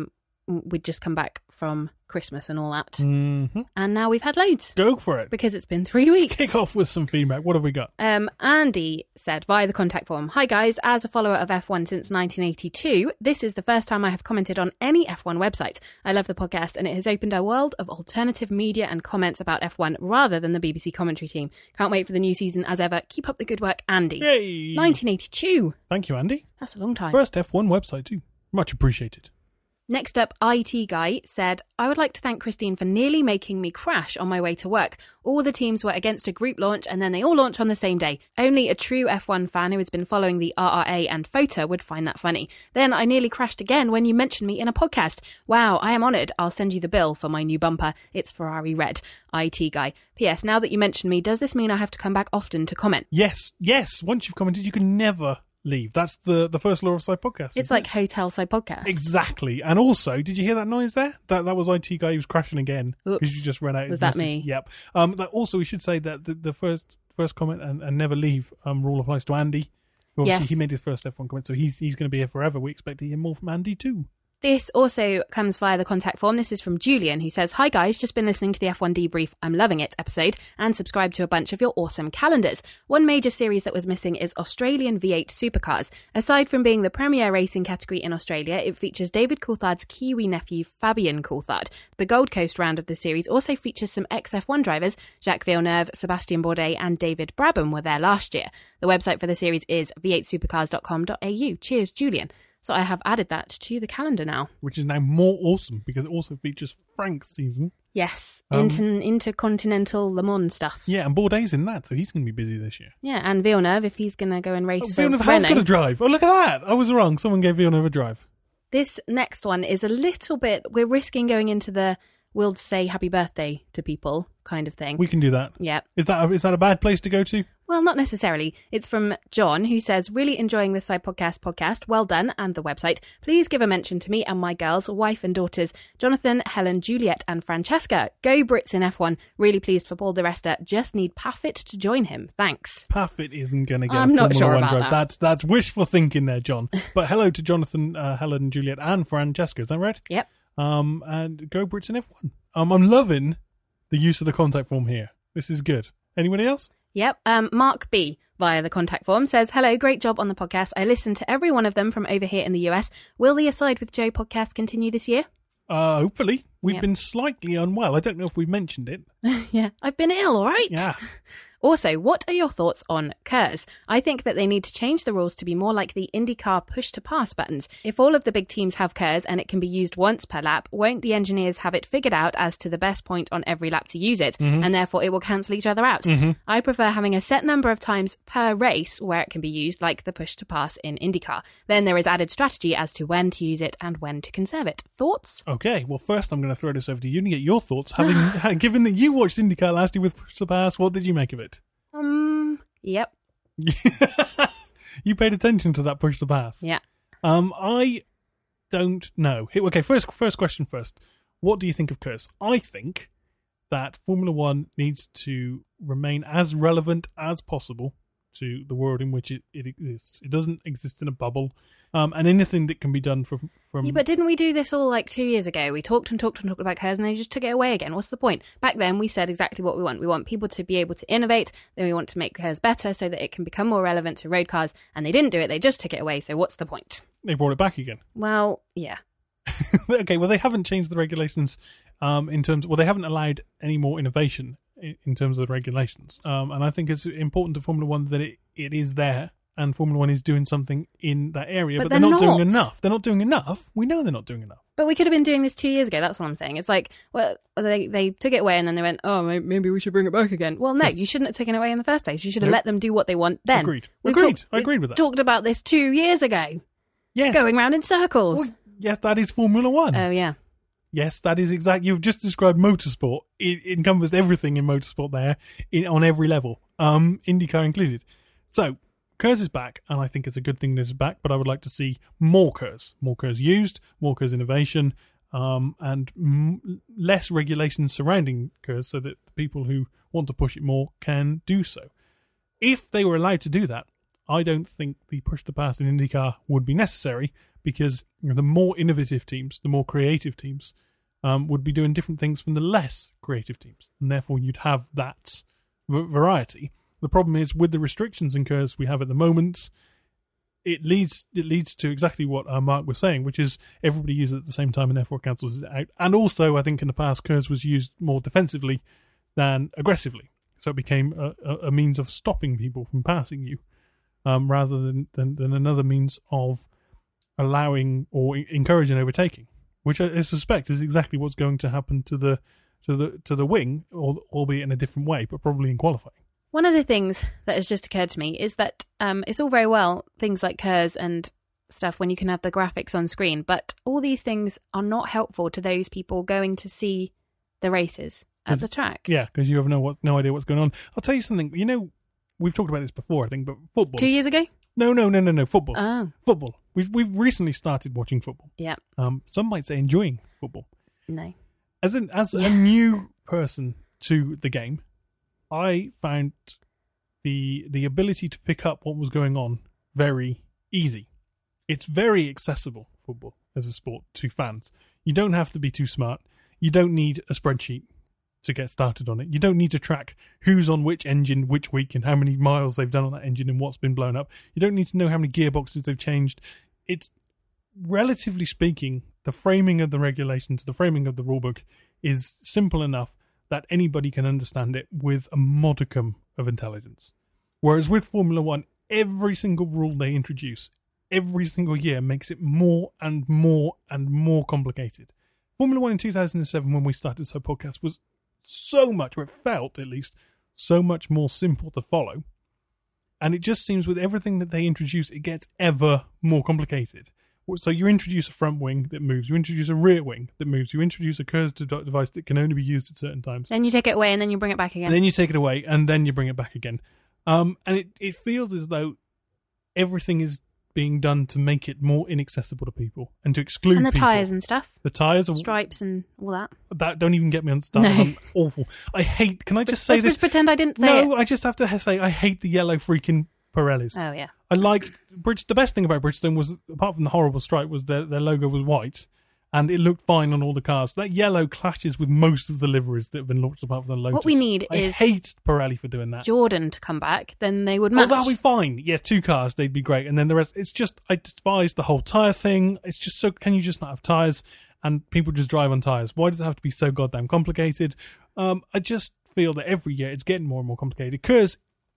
Speaker 1: we'd just come back from Christmas and all that.
Speaker 2: Mm-hmm.
Speaker 1: And now we've had loads.
Speaker 2: Go for it.
Speaker 1: Because it's been 3 weeks.
Speaker 2: Kick off with some feedback. What have we got?
Speaker 1: Andy said via the contact form, "Hi guys, as a follower of F1 since 1982, this is the first time I have commented on any F1 website. I love the podcast and it has opened a world of alternative media and comments about F1 rather than the BBC commentary team. Can't wait for the new season as ever. Keep up the good work, Andy."
Speaker 2: Yay!
Speaker 1: 1982.
Speaker 2: Thank you, Andy.
Speaker 1: That's a long time.
Speaker 2: First F1 website too. Much appreciated.
Speaker 1: Next up, IT Guy said, "I would like to thank Christine for nearly making me crash on my way to work. All the teams were against a group launch and then they all launch on the same day. Only a true F1 fan who has been following the RRA and FOTA would find that funny. Then I nearly crashed again when you mentioned me in a podcast. Wow, I am honoured. I'll send you the bill for my new bumper. It's Ferrari red. IT Guy. P.S. Now that you mention me, does this mean I have to come back often to comment?"
Speaker 2: Yes. Once you've commented, you can never leave. That's the first law of Side Podcast.
Speaker 1: It's like Hotel Side Podcast.
Speaker 2: Exactly. And also, did you hear that noise there? That was IT Guy who was crashing again.
Speaker 1: Oops.
Speaker 2: Because you just read out his
Speaker 1: Was that
Speaker 2: message.
Speaker 1: me?
Speaker 2: Yep. Also, we should say that the first comment and never leave rule applies to Andy. Obviously,
Speaker 1: Yes.
Speaker 2: he made his first F1 comment, so he's going to be here forever. We expect to hear more from Andy too.
Speaker 1: This also comes via the contact form. This is from Julian, who says, "Hi guys, just been listening to the F1 Debrief, I'm loving it episode, and subscribed to a bunch of your awesome calendars. One major series that was missing is Australian V8 Supercars. Aside from being the premier racing category in Australia, it features David Coulthard's Kiwi nephew Fabian Coulthard. The Gold Coast round of the series also features some ex-F1 drivers. Jacques Villeneuve, Sebastien Bourdais and David Brabham were there last year. The website for the series is v8supercars.com.au. Cheers, Julian." So I have added that to the calendar now.
Speaker 2: Which is now more awesome because it also features Frank's season.
Speaker 1: Yes, intercontinental Le Mans stuff.
Speaker 2: Yeah, and Bourdais in that, so he's going to be busy this year.
Speaker 1: Yeah, and Villeneuve, if he's going to go and race for
Speaker 2: Villeneuve has
Speaker 1: Renault.
Speaker 2: got a drive. Oh, look at that. I was wrong. Someone gave Villeneuve a drive.
Speaker 1: This next one is a little bit, we're risking going into the we'll say happy birthday to people kind of thing.
Speaker 2: We can do that.
Speaker 1: Yeah.
Speaker 2: Is that a bad place to go to?
Speaker 1: Well, not necessarily. It's from John, who says, really enjoying the Side podcast. Well done. And the website. Please give a mention to me and my girls, wife and daughters, Jonathan, Helen, Juliet and Francesca. Go Brits in F1. Really pleased for Paul di Resta. Just need Paffett to join him. Thanks.
Speaker 2: Paffett isn't going to get
Speaker 1: I'm
Speaker 2: a
Speaker 1: not
Speaker 2: Formula
Speaker 1: sure
Speaker 2: One
Speaker 1: about
Speaker 2: drive.
Speaker 1: that.
Speaker 2: That's wishful thinking there, John. But hello to Jonathan, Helen, Juliet and Francesca. Is that right?
Speaker 1: Yep.
Speaker 2: And go Brits in F1. I'm loving the use of the contact form here. This is good. Anybody else?
Speaker 1: Yep. Mark B, via the contact form, says, hello, great job on the podcast. I listened to every one of them from over here in the US. Will the Aside with Joe podcast continue this year?
Speaker 2: Hopefully. We've
Speaker 1: Yep.
Speaker 2: been slightly unwell. I don't know if we mentioned it.
Speaker 1: Yeah, I've been ill, all right?
Speaker 2: Yeah.
Speaker 1: Also, what are your thoughts on KERS? I think that they need to change the rules to be more like the IndyCar push-to-pass buttons. If all of the big teams have KERS and it can be used once per lap, won't the engineers have it figured out as to the best point on every lap to use it, and therefore it will cancel each other out? I prefer having a set number of times per race where it can be used, like the push-to-pass in IndyCar. Then there is added strategy as to when to use it and when to conserve it. Thoughts?
Speaker 2: Okay, well, first I'm going to throw this over to you and get your thoughts. Given that you watched IndyCar last year with Push to Pass, what did you make of it?
Speaker 1: Yep.
Speaker 2: You paid attention to that Push to Pass.
Speaker 1: Yeah.
Speaker 2: I don't know. Okay, first question first. What do you think of KERS? I think that Formula One needs to remain as relevant as possible to the world in which it exists. It doesn't exist in a bubble. And anything that can be done from
Speaker 1: Yeah, but didn't we do this all like 2 years ago? We talked about KERS and they just took it away again. What's the point? Back then we said exactly what we want. We want people to be able to innovate, then we want to make KERS better so that it can become more relevant to road cars, and they didn't do it, they just took it away, so what's the point?
Speaker 2: They brought it back again.
Speaker 1: Well, yeah.
Speaker 2: Okay, well, they haven't changed the regulations in terms... Well, they haven't allowed any more innovation in terms of the regulations. And I think it's important to Formula One that it is there, and Formula One is doing something in that area, but they're not doing enough. They're not doing enough. We know they're not doing enough.
Speaker 1: But we could have been doing this 2 years ago, that's what I'm saying. It's like, well, they took it away and then they went, oh, maybe we should bring it back again. Well, no, You shouldn't have taken it away in the first place. You should have let them do what they want then.
Speaker 2: Agreed.
Speaker 1: I
Speaker 2: agreed with that.
Speaker 1: Talked about this 2 years ago.
Speaker 2: Yes.
Speaker 1: Going round in circles.
Speaker 2: Well, yes, that is Formula One.
Speaker 1: Oh, yeah.
Speaker 2: Yes, that is exactly. You've just described motorsport. It encompassed everything in motorsport there, on every level, IndyCar included. So, KERS is back, and I think it's a good thing that it's back, but I would like to see more KERS used, more KERS innovation, and less regulations surrounding KERS so that people who want to push it more can do so. If they were allowed to do that, I don't think the push to pass in IndyCar would be necessary, because the more innovative teams, the more creative teams, would be doing different things from the less creative teams, and therefore you'd have that variety. The problem is, with the restrictions and KERS we have at the moment, it leads to exactly what Mark was saying, which is everybody uses it at the same time and therefore cancels it out. And also, I think in the past, KERS was used more defensively than aggressively, so it became a means of stopping people from passing you, rather than another means of allowing or encouraging overtaking, which I suspect is exactly what's going to happen to the wing, albeit in a different way, but probably in qualifying.
Speaker 1: One of the things that has just occurred to me is that it's all very well, things like KERS and stuff, when you can have the graphics on screen, but all these things are not helpful to those people going to see the races at the track.
Speaker 2: Yeah, because you have no idea what's going on. I'll tell you something. We've talked about this before, I think, but football.
Speaker 1: 2 years ago?
Speaker 2: No. Football.
Speaker 1: Oh.
Speaker 2: Football. We've recently started watching football.
Speaker 1: Yeah.
Speaker 2: Some might say enjoying football.
Speaker 1: No.
Speaker 2: As a new person to the game, I found the ability to pick up what was going on very easy. It's very accessible, football, as a sport, to fans. You don't have to be too smart. You don't need a spreadsheet to get started on it. You don't need to track who's on which engine, which week, and how many miles they've done on that engine and what's been blown up. You don't need to know how many gearboxes they've changed. It's, relatively speaking, the framing of the regulations, the framing of the rulebook is simple enough that anybody can understand it with a modicum of intelligence. Whereas with Formula One, every single rule they introduce, every single year, makes it more and more and more complicated. Formula One in 2007, when we started this podcast, was so much, or it felt at least, so much more simple to follow. And it just seems with everything that they introduce, it gets ever more complicated. So you introduce a front wing that moves, you introduce a rear wing that moves, you introduce a KERS device that can only be used at certain times.
Speaker 1: Then you take it away and then you bring it back again.
Speaker 2: And then you take it away and then you bring it back again. And it feels as though everything is being done to make it more inaccessible to people and to exclude
Speaker 1: And the
Speaker 2: people.
Speaker 1: tyres and stuff.
Speaker 2: The tyres are...
Speaker 1: Stripes and all that.
Speaker 2: That don't even get me on stuff.
Speaker 1: No.
Speaker 2: I'm awful. I hate... Can I just say
Speaker 1: Let's
Speaker 2: this?
Speaker 1: just pretend I didn't say it.
Speaker 2: No, I just have to say I hate the yellow freaking Pirellis.
Speaker 1: Oh, yeah.
Speaker 2: I liked... The best thing about Bridgestone was, apart from the horrible stripe, was their logo was white. And it looked fine on all the cars. That yellow clashes with most of the liveries that have been launched apart from the Lotus.
Speaker 1: What we need is...
Speaker 2: I hate Pirelli for doing that.
Speaker 1: Jordan to come back, then they would match.
Speaker 2: Oh, that'll be fine. Yeah, 2 cars, they'd be great. And then the rest, it's just, I despise the whole tyre thing. It's just so, can you just not have tyres? And people just drive on tyres. Why does it have to be so goddamn complicated? I just feel that every year it's getting more and more complicated. KERS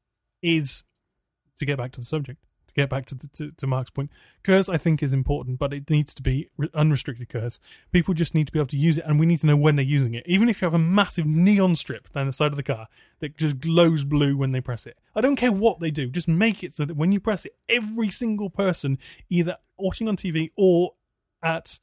Speaker 2: is, to get back to the subject, to get back to Mark's point, KERS I think is important, but it needs to be unrestricted KERS. People just need to be able to use it, and we need to know when they're using it. Even if you have a massive neon strip down the side of the car that just glows blue when they press it. I don't care what they do, just make it so that when you press it, every single person, either watching on TV or at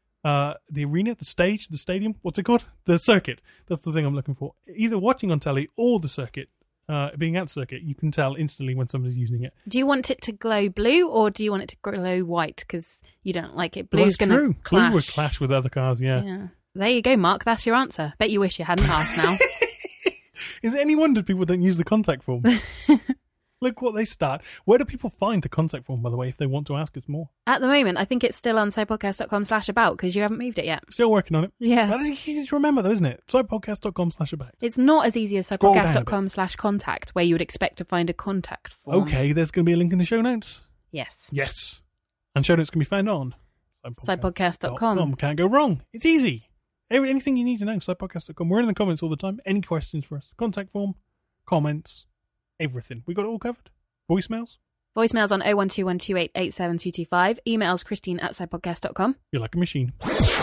Speaker 2: the arena, the stage, the stadium, what's it called? The circuit. That's the thing I'm looking for. Either watching on telly or the circuit. Being at the circuit, you can tell instantly when somebody's using it.
Speaker 1: Do you want it to glow blue or do you want it to glow white because you don't like it? Blue's
Speaker 2: Well,
Speaker 1: going to clash.
Speaker 2: Blue would clash with other cars, yeah.
Speaker 1: There you go, Mark. That's your answer. Bet you wish you hadn't asked now.
Speaker 2: Is it any wonder people don't use the contact form? Look what they start. Where do people find the contact form, by the way, if they want to ask us more?
Speaker 1: At the moment, I think it's still on sidepodcast.com/about because you haven't moved it yet.
Speaker 2: Still working on it.
Speaker 1: Yeah.
Speaker 2: That is easy to remember, though, isn't it? Sidepodcast.com/about.
Speaker 1: It's not as easy as
Speaker 2: Scroll down a bit.
Speaker 1: sidepodcast.com/contact where you would expect to find a contact form.
Speaker 2: Okay, there's going to be a link in the show notes.
Speaker 1: Yes.
Speaker 2: Yes. And show notes can be found on
Speaker 1: sidepodcast.com.
Speaker 2: Can't go wrong. It's easy. Anything you need to know, sidepodcast.com. We're in the comments all the time. Any questions for us? Contact form, comments, everything. We got it all covered. Voicemails?
Speaker 1: Voicemails on 01212887225. Emails Christine@sidepodcast.com.
Speaker 2: You're like a machine.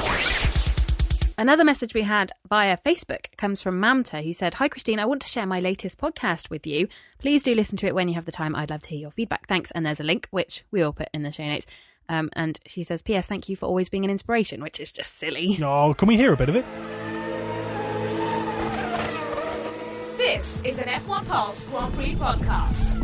Speaker 1: Another message we had via Facebook comes from Mamta, who said, "Hi Christine, I want to share my latest podcast with you. Please do listen to it when you have the time. I'd love to hear your feedback. Thanks." And there's a link, which we will put in the show notes. And she says, "P.S. Thank you for always being an inspiration," which is just silly.
Speaker 2: Oh, can we hear a bit of it?
Speaker 4: This is an F1 Pulse Grand Prix podcast.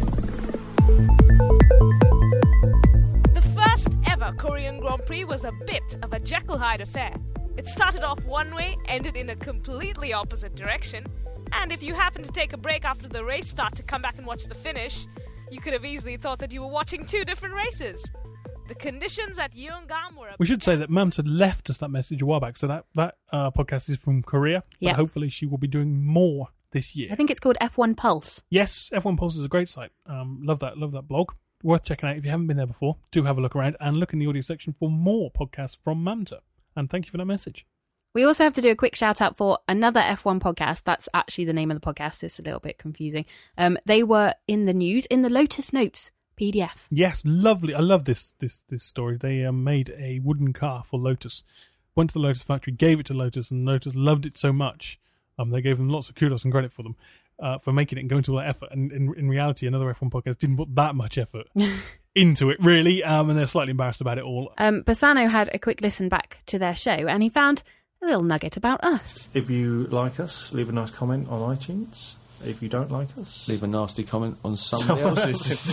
Speaker 4: The first ever Korean Grand Prix was a bit of a Jekyll and Hyde affair. It started off one way, ended in a completely opposite direction, and if you happened to take a break after the race start to come back and watch the finish, you could have easily thought that you were watching 2 different races. The conditions at Yeongam were...
Speaker 2: We should say that Mams had left us that message a while back, so that podcast is from Korea.
Speaker 1: Yeah.
Speaker 2: But hopefully she will be doing more this year.
Speaker 1: I think it's called F1 Pulse.
Speaker 2: Yes, F1 Pulse is a great site. Love that blog. Worth checking out if you haven't been there before. Do have a look around and look in the audio section for more podcasts from Mamta. And thank you for that message.
Speaker 1: We also have to do a quick shout out for another F1 podcast. That's actually the name of the podcast. It's a little bit confusing. They were in the news in the Lotus Notes PDF.
Speaker 2: Yes, lovely. I love this story. They made a wooden car for Lotus. Went to the Lotus factory, gave it to Lotus, and Lotus loved it so much. They gave them lots of kudos and credit for them for making it and going to all that effort. And in reality, another F1 podcast didn't put that much effort into it, really. And they're slightly embarrassed about it all.
Speaker 1: Bassano had a quick listen back to their show, and he found a little nugget about us.
Speaker 5: If you like us, leave a nice comment on iTunes. If you don't like us,
Speaker 6: leave a nasty comment on somebody else's.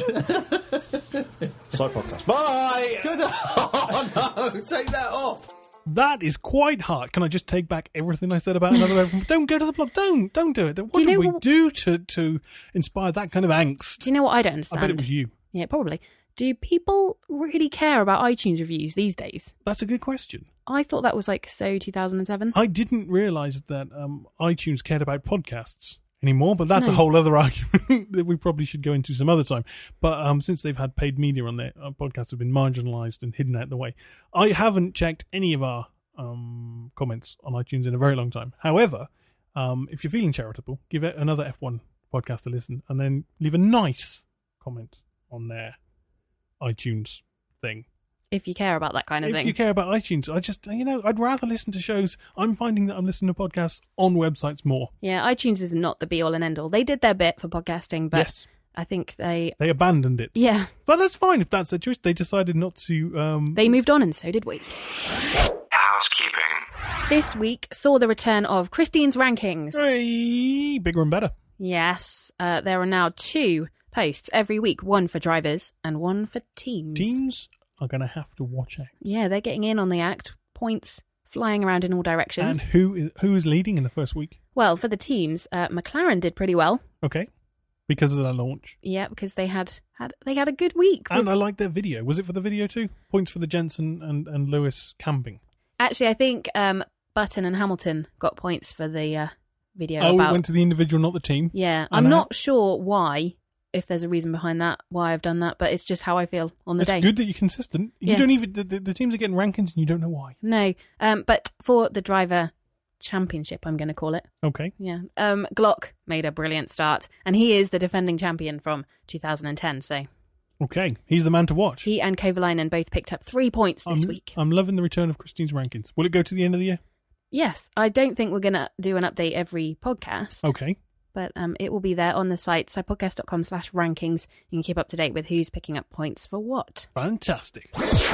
Speaker 5: Side podcast. Bye!
Speaker 6: Good. Oh, no, take that off.
Speaker 2: That is quite hard. Can I just take back everything I said about another F1? Don't go to the blog. Don't do it. What did we do to inspire that kind of angst?
Speaker 1: Do you know what I don't understand?
Speaker 2: I bet it was you.
Speaker 1: Yeah, probably. Do people really care about iTunes reviews these days?
Speaker 2: That's a good question.
Speaker 1: I thought that was like so 2007.
Speaker 2: I didn't realise that iTunes cared about podcasts anymore, but that's a whole other argument that we probably should go into some other time. But since they've had paid media on their podcasts have been marginalised and hidden out the way, I haven't checked any of our comments on iTunes in a very long time. However, if you're feeling charitable, give it another F1 podcast a listen and then leave a nice comment on their iTunes thing.
Speaker 1: If you care about that kind of thing.
Speaker 2: If you care about iTunes, I'd rather listen to shows. I'm finding that I'm listening to podcasts on websites more.
Speaker 1: Yeah, iTunes is not the be-all and end-all. They did their bit for podcasting, but yes. I think they
Speaker 2: abandoned it.
Speaker 1: Yeah.
Speaker 2: So that's fine if that's their choice. They decided not to...
Speaker 1: They moved on, and so did we.
Speaker 3: Housekeeping.
Speaker 1: This week saw the return of Christine's Rankings.
Speaker 2: Hey, bigger and better.
Speaker 1: Yes, there are now 2 posts every week, one for drivers and one for teams.
Speaker 2: Teams are going to have to watch out.
Speaker 1: Yeah, they're getting in on the act. Points flying around in all directions.
Speaker 2: And who is leading in the first week?
Speaker 1: Well, for the teams, McLaren did pretty well.
Speaker 2: Okay, because of their launch.
Speaker 1: Yeah, because they had a good week.
Speaker 2: And I liked their video. Was it for the video too? Points for the Jensen and Lewis camping.
Speaker 1: Actually, I think Button and Hamilton got points for the video.
Speaker 2: Oh,
Speaker 1: about...
Speaker 2: it went to the individual, not the team.
Speaker 1: Yeah, I'm not sure why. If there's a reason behind that, why I've done that, but it's just how I feel on the day.
Speaker 2: It's good that you're consistent. You
Speaker 1: Yeah.
Speaker 2: don't even the teams are getting rankings and you don't know why.
Speaker 1: No, but for the driver championship, I'm going to call it.
Speaker 2: Okay.
Speaker 1: Yeah, Glock made a brilliant start, and he is the defending champion from 2010. So
Speaker 2: Okay, he's the man to watch.
Speaker 1: he and Kovalainen both picked up 3 points this week.
Speaker 2: I'm loving the return of Christine's rankings. Will it go to the end of the year?
Speaker 1: Yes, I don't think we're going to do an update every podcast.
Speaker 2: Okay.
Speaker 1: But it will be there on the site, sipodcast.com/rankings. You can keep up to date with who's picking up points for what.
Speaker 2: Fantastic.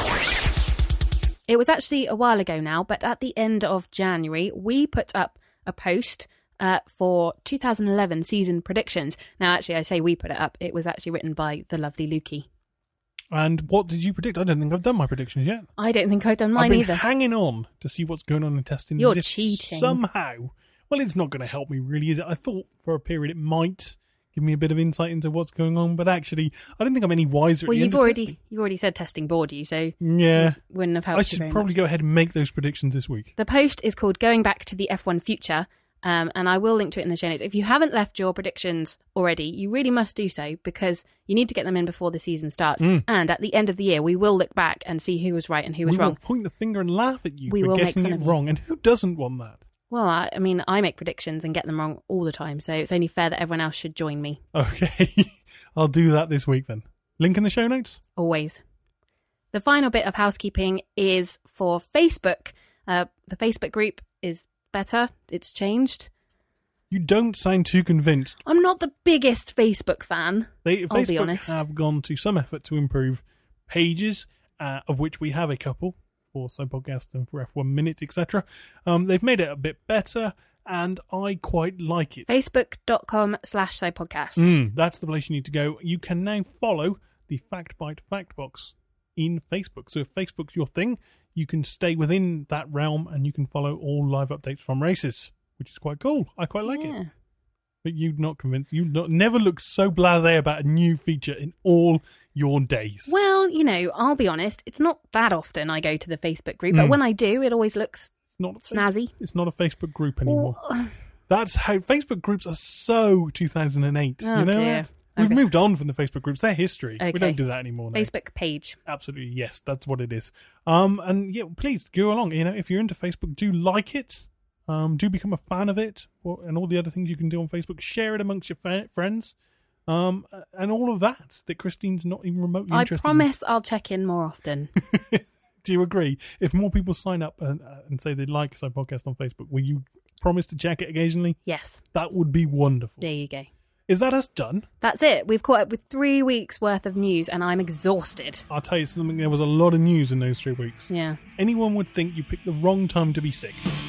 Speaker 1: It was actually a while ago now, but at the end of January, we put up a post for 2011 season predictions. Now, actually, I say we put it up. It was actually written by the lovely Lukey.
Speaker 2: And what did you predict? I don't think I've done my predictions yet.
Speaker 1: I don't think I've done mine
Speaker 2: I've been
Speaker 1: either.
Speaker 2: hanging on to see what's going on in testing.
Speaker 1: You're
Speaker 2: as if
Speaker 1: cheating.
Speaker 2: Somehow. Well, it's not going to help me, really, is it? I thought for a period it might give me a bit of insight into what's going on, but actually, I don't think I'm any wiser
Speaker 1: Well,
Speaker 2: at the
Speaker 1: you've
Speaker 2: end of testing.
Speaker 1: already said testing bored you, so
Speaker 2: Yeah.
Speaker 1: wouldn't have helped
Speaker 2: I
Speaker 1: you
Speaker 2: should
Speaker 1: very
Speaker 2: probably
Speaker 1: much.
Speaker 2: go ahead and make those predictions this week.
Speaker 1: The post is called Going Back to the F1 Future, and I will link to it in the show notes. If you haven't left your predictions already, you really must do so, because you need to get them in before the season starts. And at the end of the year, we will look back and see who was right and who was
Speaker 2: We
Speaker 1: wrong.
Speaker 2: will point the finger and laugh at you
Speaker 1: We
Speaker 2: for
Speaker 1: will make
Speaker 2: getting
Speaker 1: fun
Speaker 2: it
Speaker 1: of you.
Speaker 2: wrong. And who doesn't want that?
Speaker 1: Well, I mean, I make predictions and get them wrong all the time, so it's only fair that everyone else should join me.
Speaker 2: Okay, I'll do that this week then. Link in the show notes?
Speaker 1: Always. The final bit of housekeeping is for Facebook. The Facebook group is better. It's changed.
Speaker 2: You don't sound too convinced.
Speaker 1: I'm not the biggest Facebook fan. I'll be
Speaker 2: Facebook
Speaker 1: honest.
Speaker 2: have gone to some effort to improve pages, of which we have a couple for So Podcast and for F1 Minute, etc. They've made it a bit better, and I quite like it.
Speaker 1: Facebook.com/SciPodcast.
Speaker 2: That's the place you need to go. You can now follow the FactBite Fact Box in Facebook. So if Facebook's your thing, you can stay within that realm and you can follow all live updates from races, which is quite cool. I quite like it. But you're not convinced. Never looked so blasé about a new feature in all your days.
Speaker 1: Well, I'll be honest. It's not that often I go to the Facebook group, but when I do, it always looks snazzy.
Speaker 2: It's not a Facebook group anymore. That's how Facebook groups are so 2008.
Speaker 1: Oh,
Speaker 2: you know
Speaker 1: dear.
Speaker 2: that? We've
Speaker 1: Okay.
Speaker 2: moved on from the Facebook groups. They're history.
Speaker 1: Okay.
Speaker 2: We don't do that anymore now.
Speaker 1: Facebook page.
Speaker 2: Absolutely, yes, that's what it is. And yeah, please go along. If you're into Facebook, do like it. Do become a fan of it, and all the other things you can do on Facebook. Share it amongst your friends, and all of that Christine's not even remotely
Speaker 1: I
Speaker 2: interested
Speaker 1: promise I'll check in more often.
Speaker 2: in. Do you agree? If more people sign up and say they like So Podcast on Facebook, will you promise to check it occasionally?
Speaker 1: Yes.
Speaker 2: That would be wonderful.
Speaker 1: There you go.
Speaker 2: Is that us done?
Speaker 1: That's it. We've caught up with 3 weeks worth of news and I'm exhausted.
Speaker 2: I'll tell you something, there was a lot of news in those 3 weeks.
Speaker 1: Yeah.
Speaker 2: Anyone would think you picked the wrong time to be sick.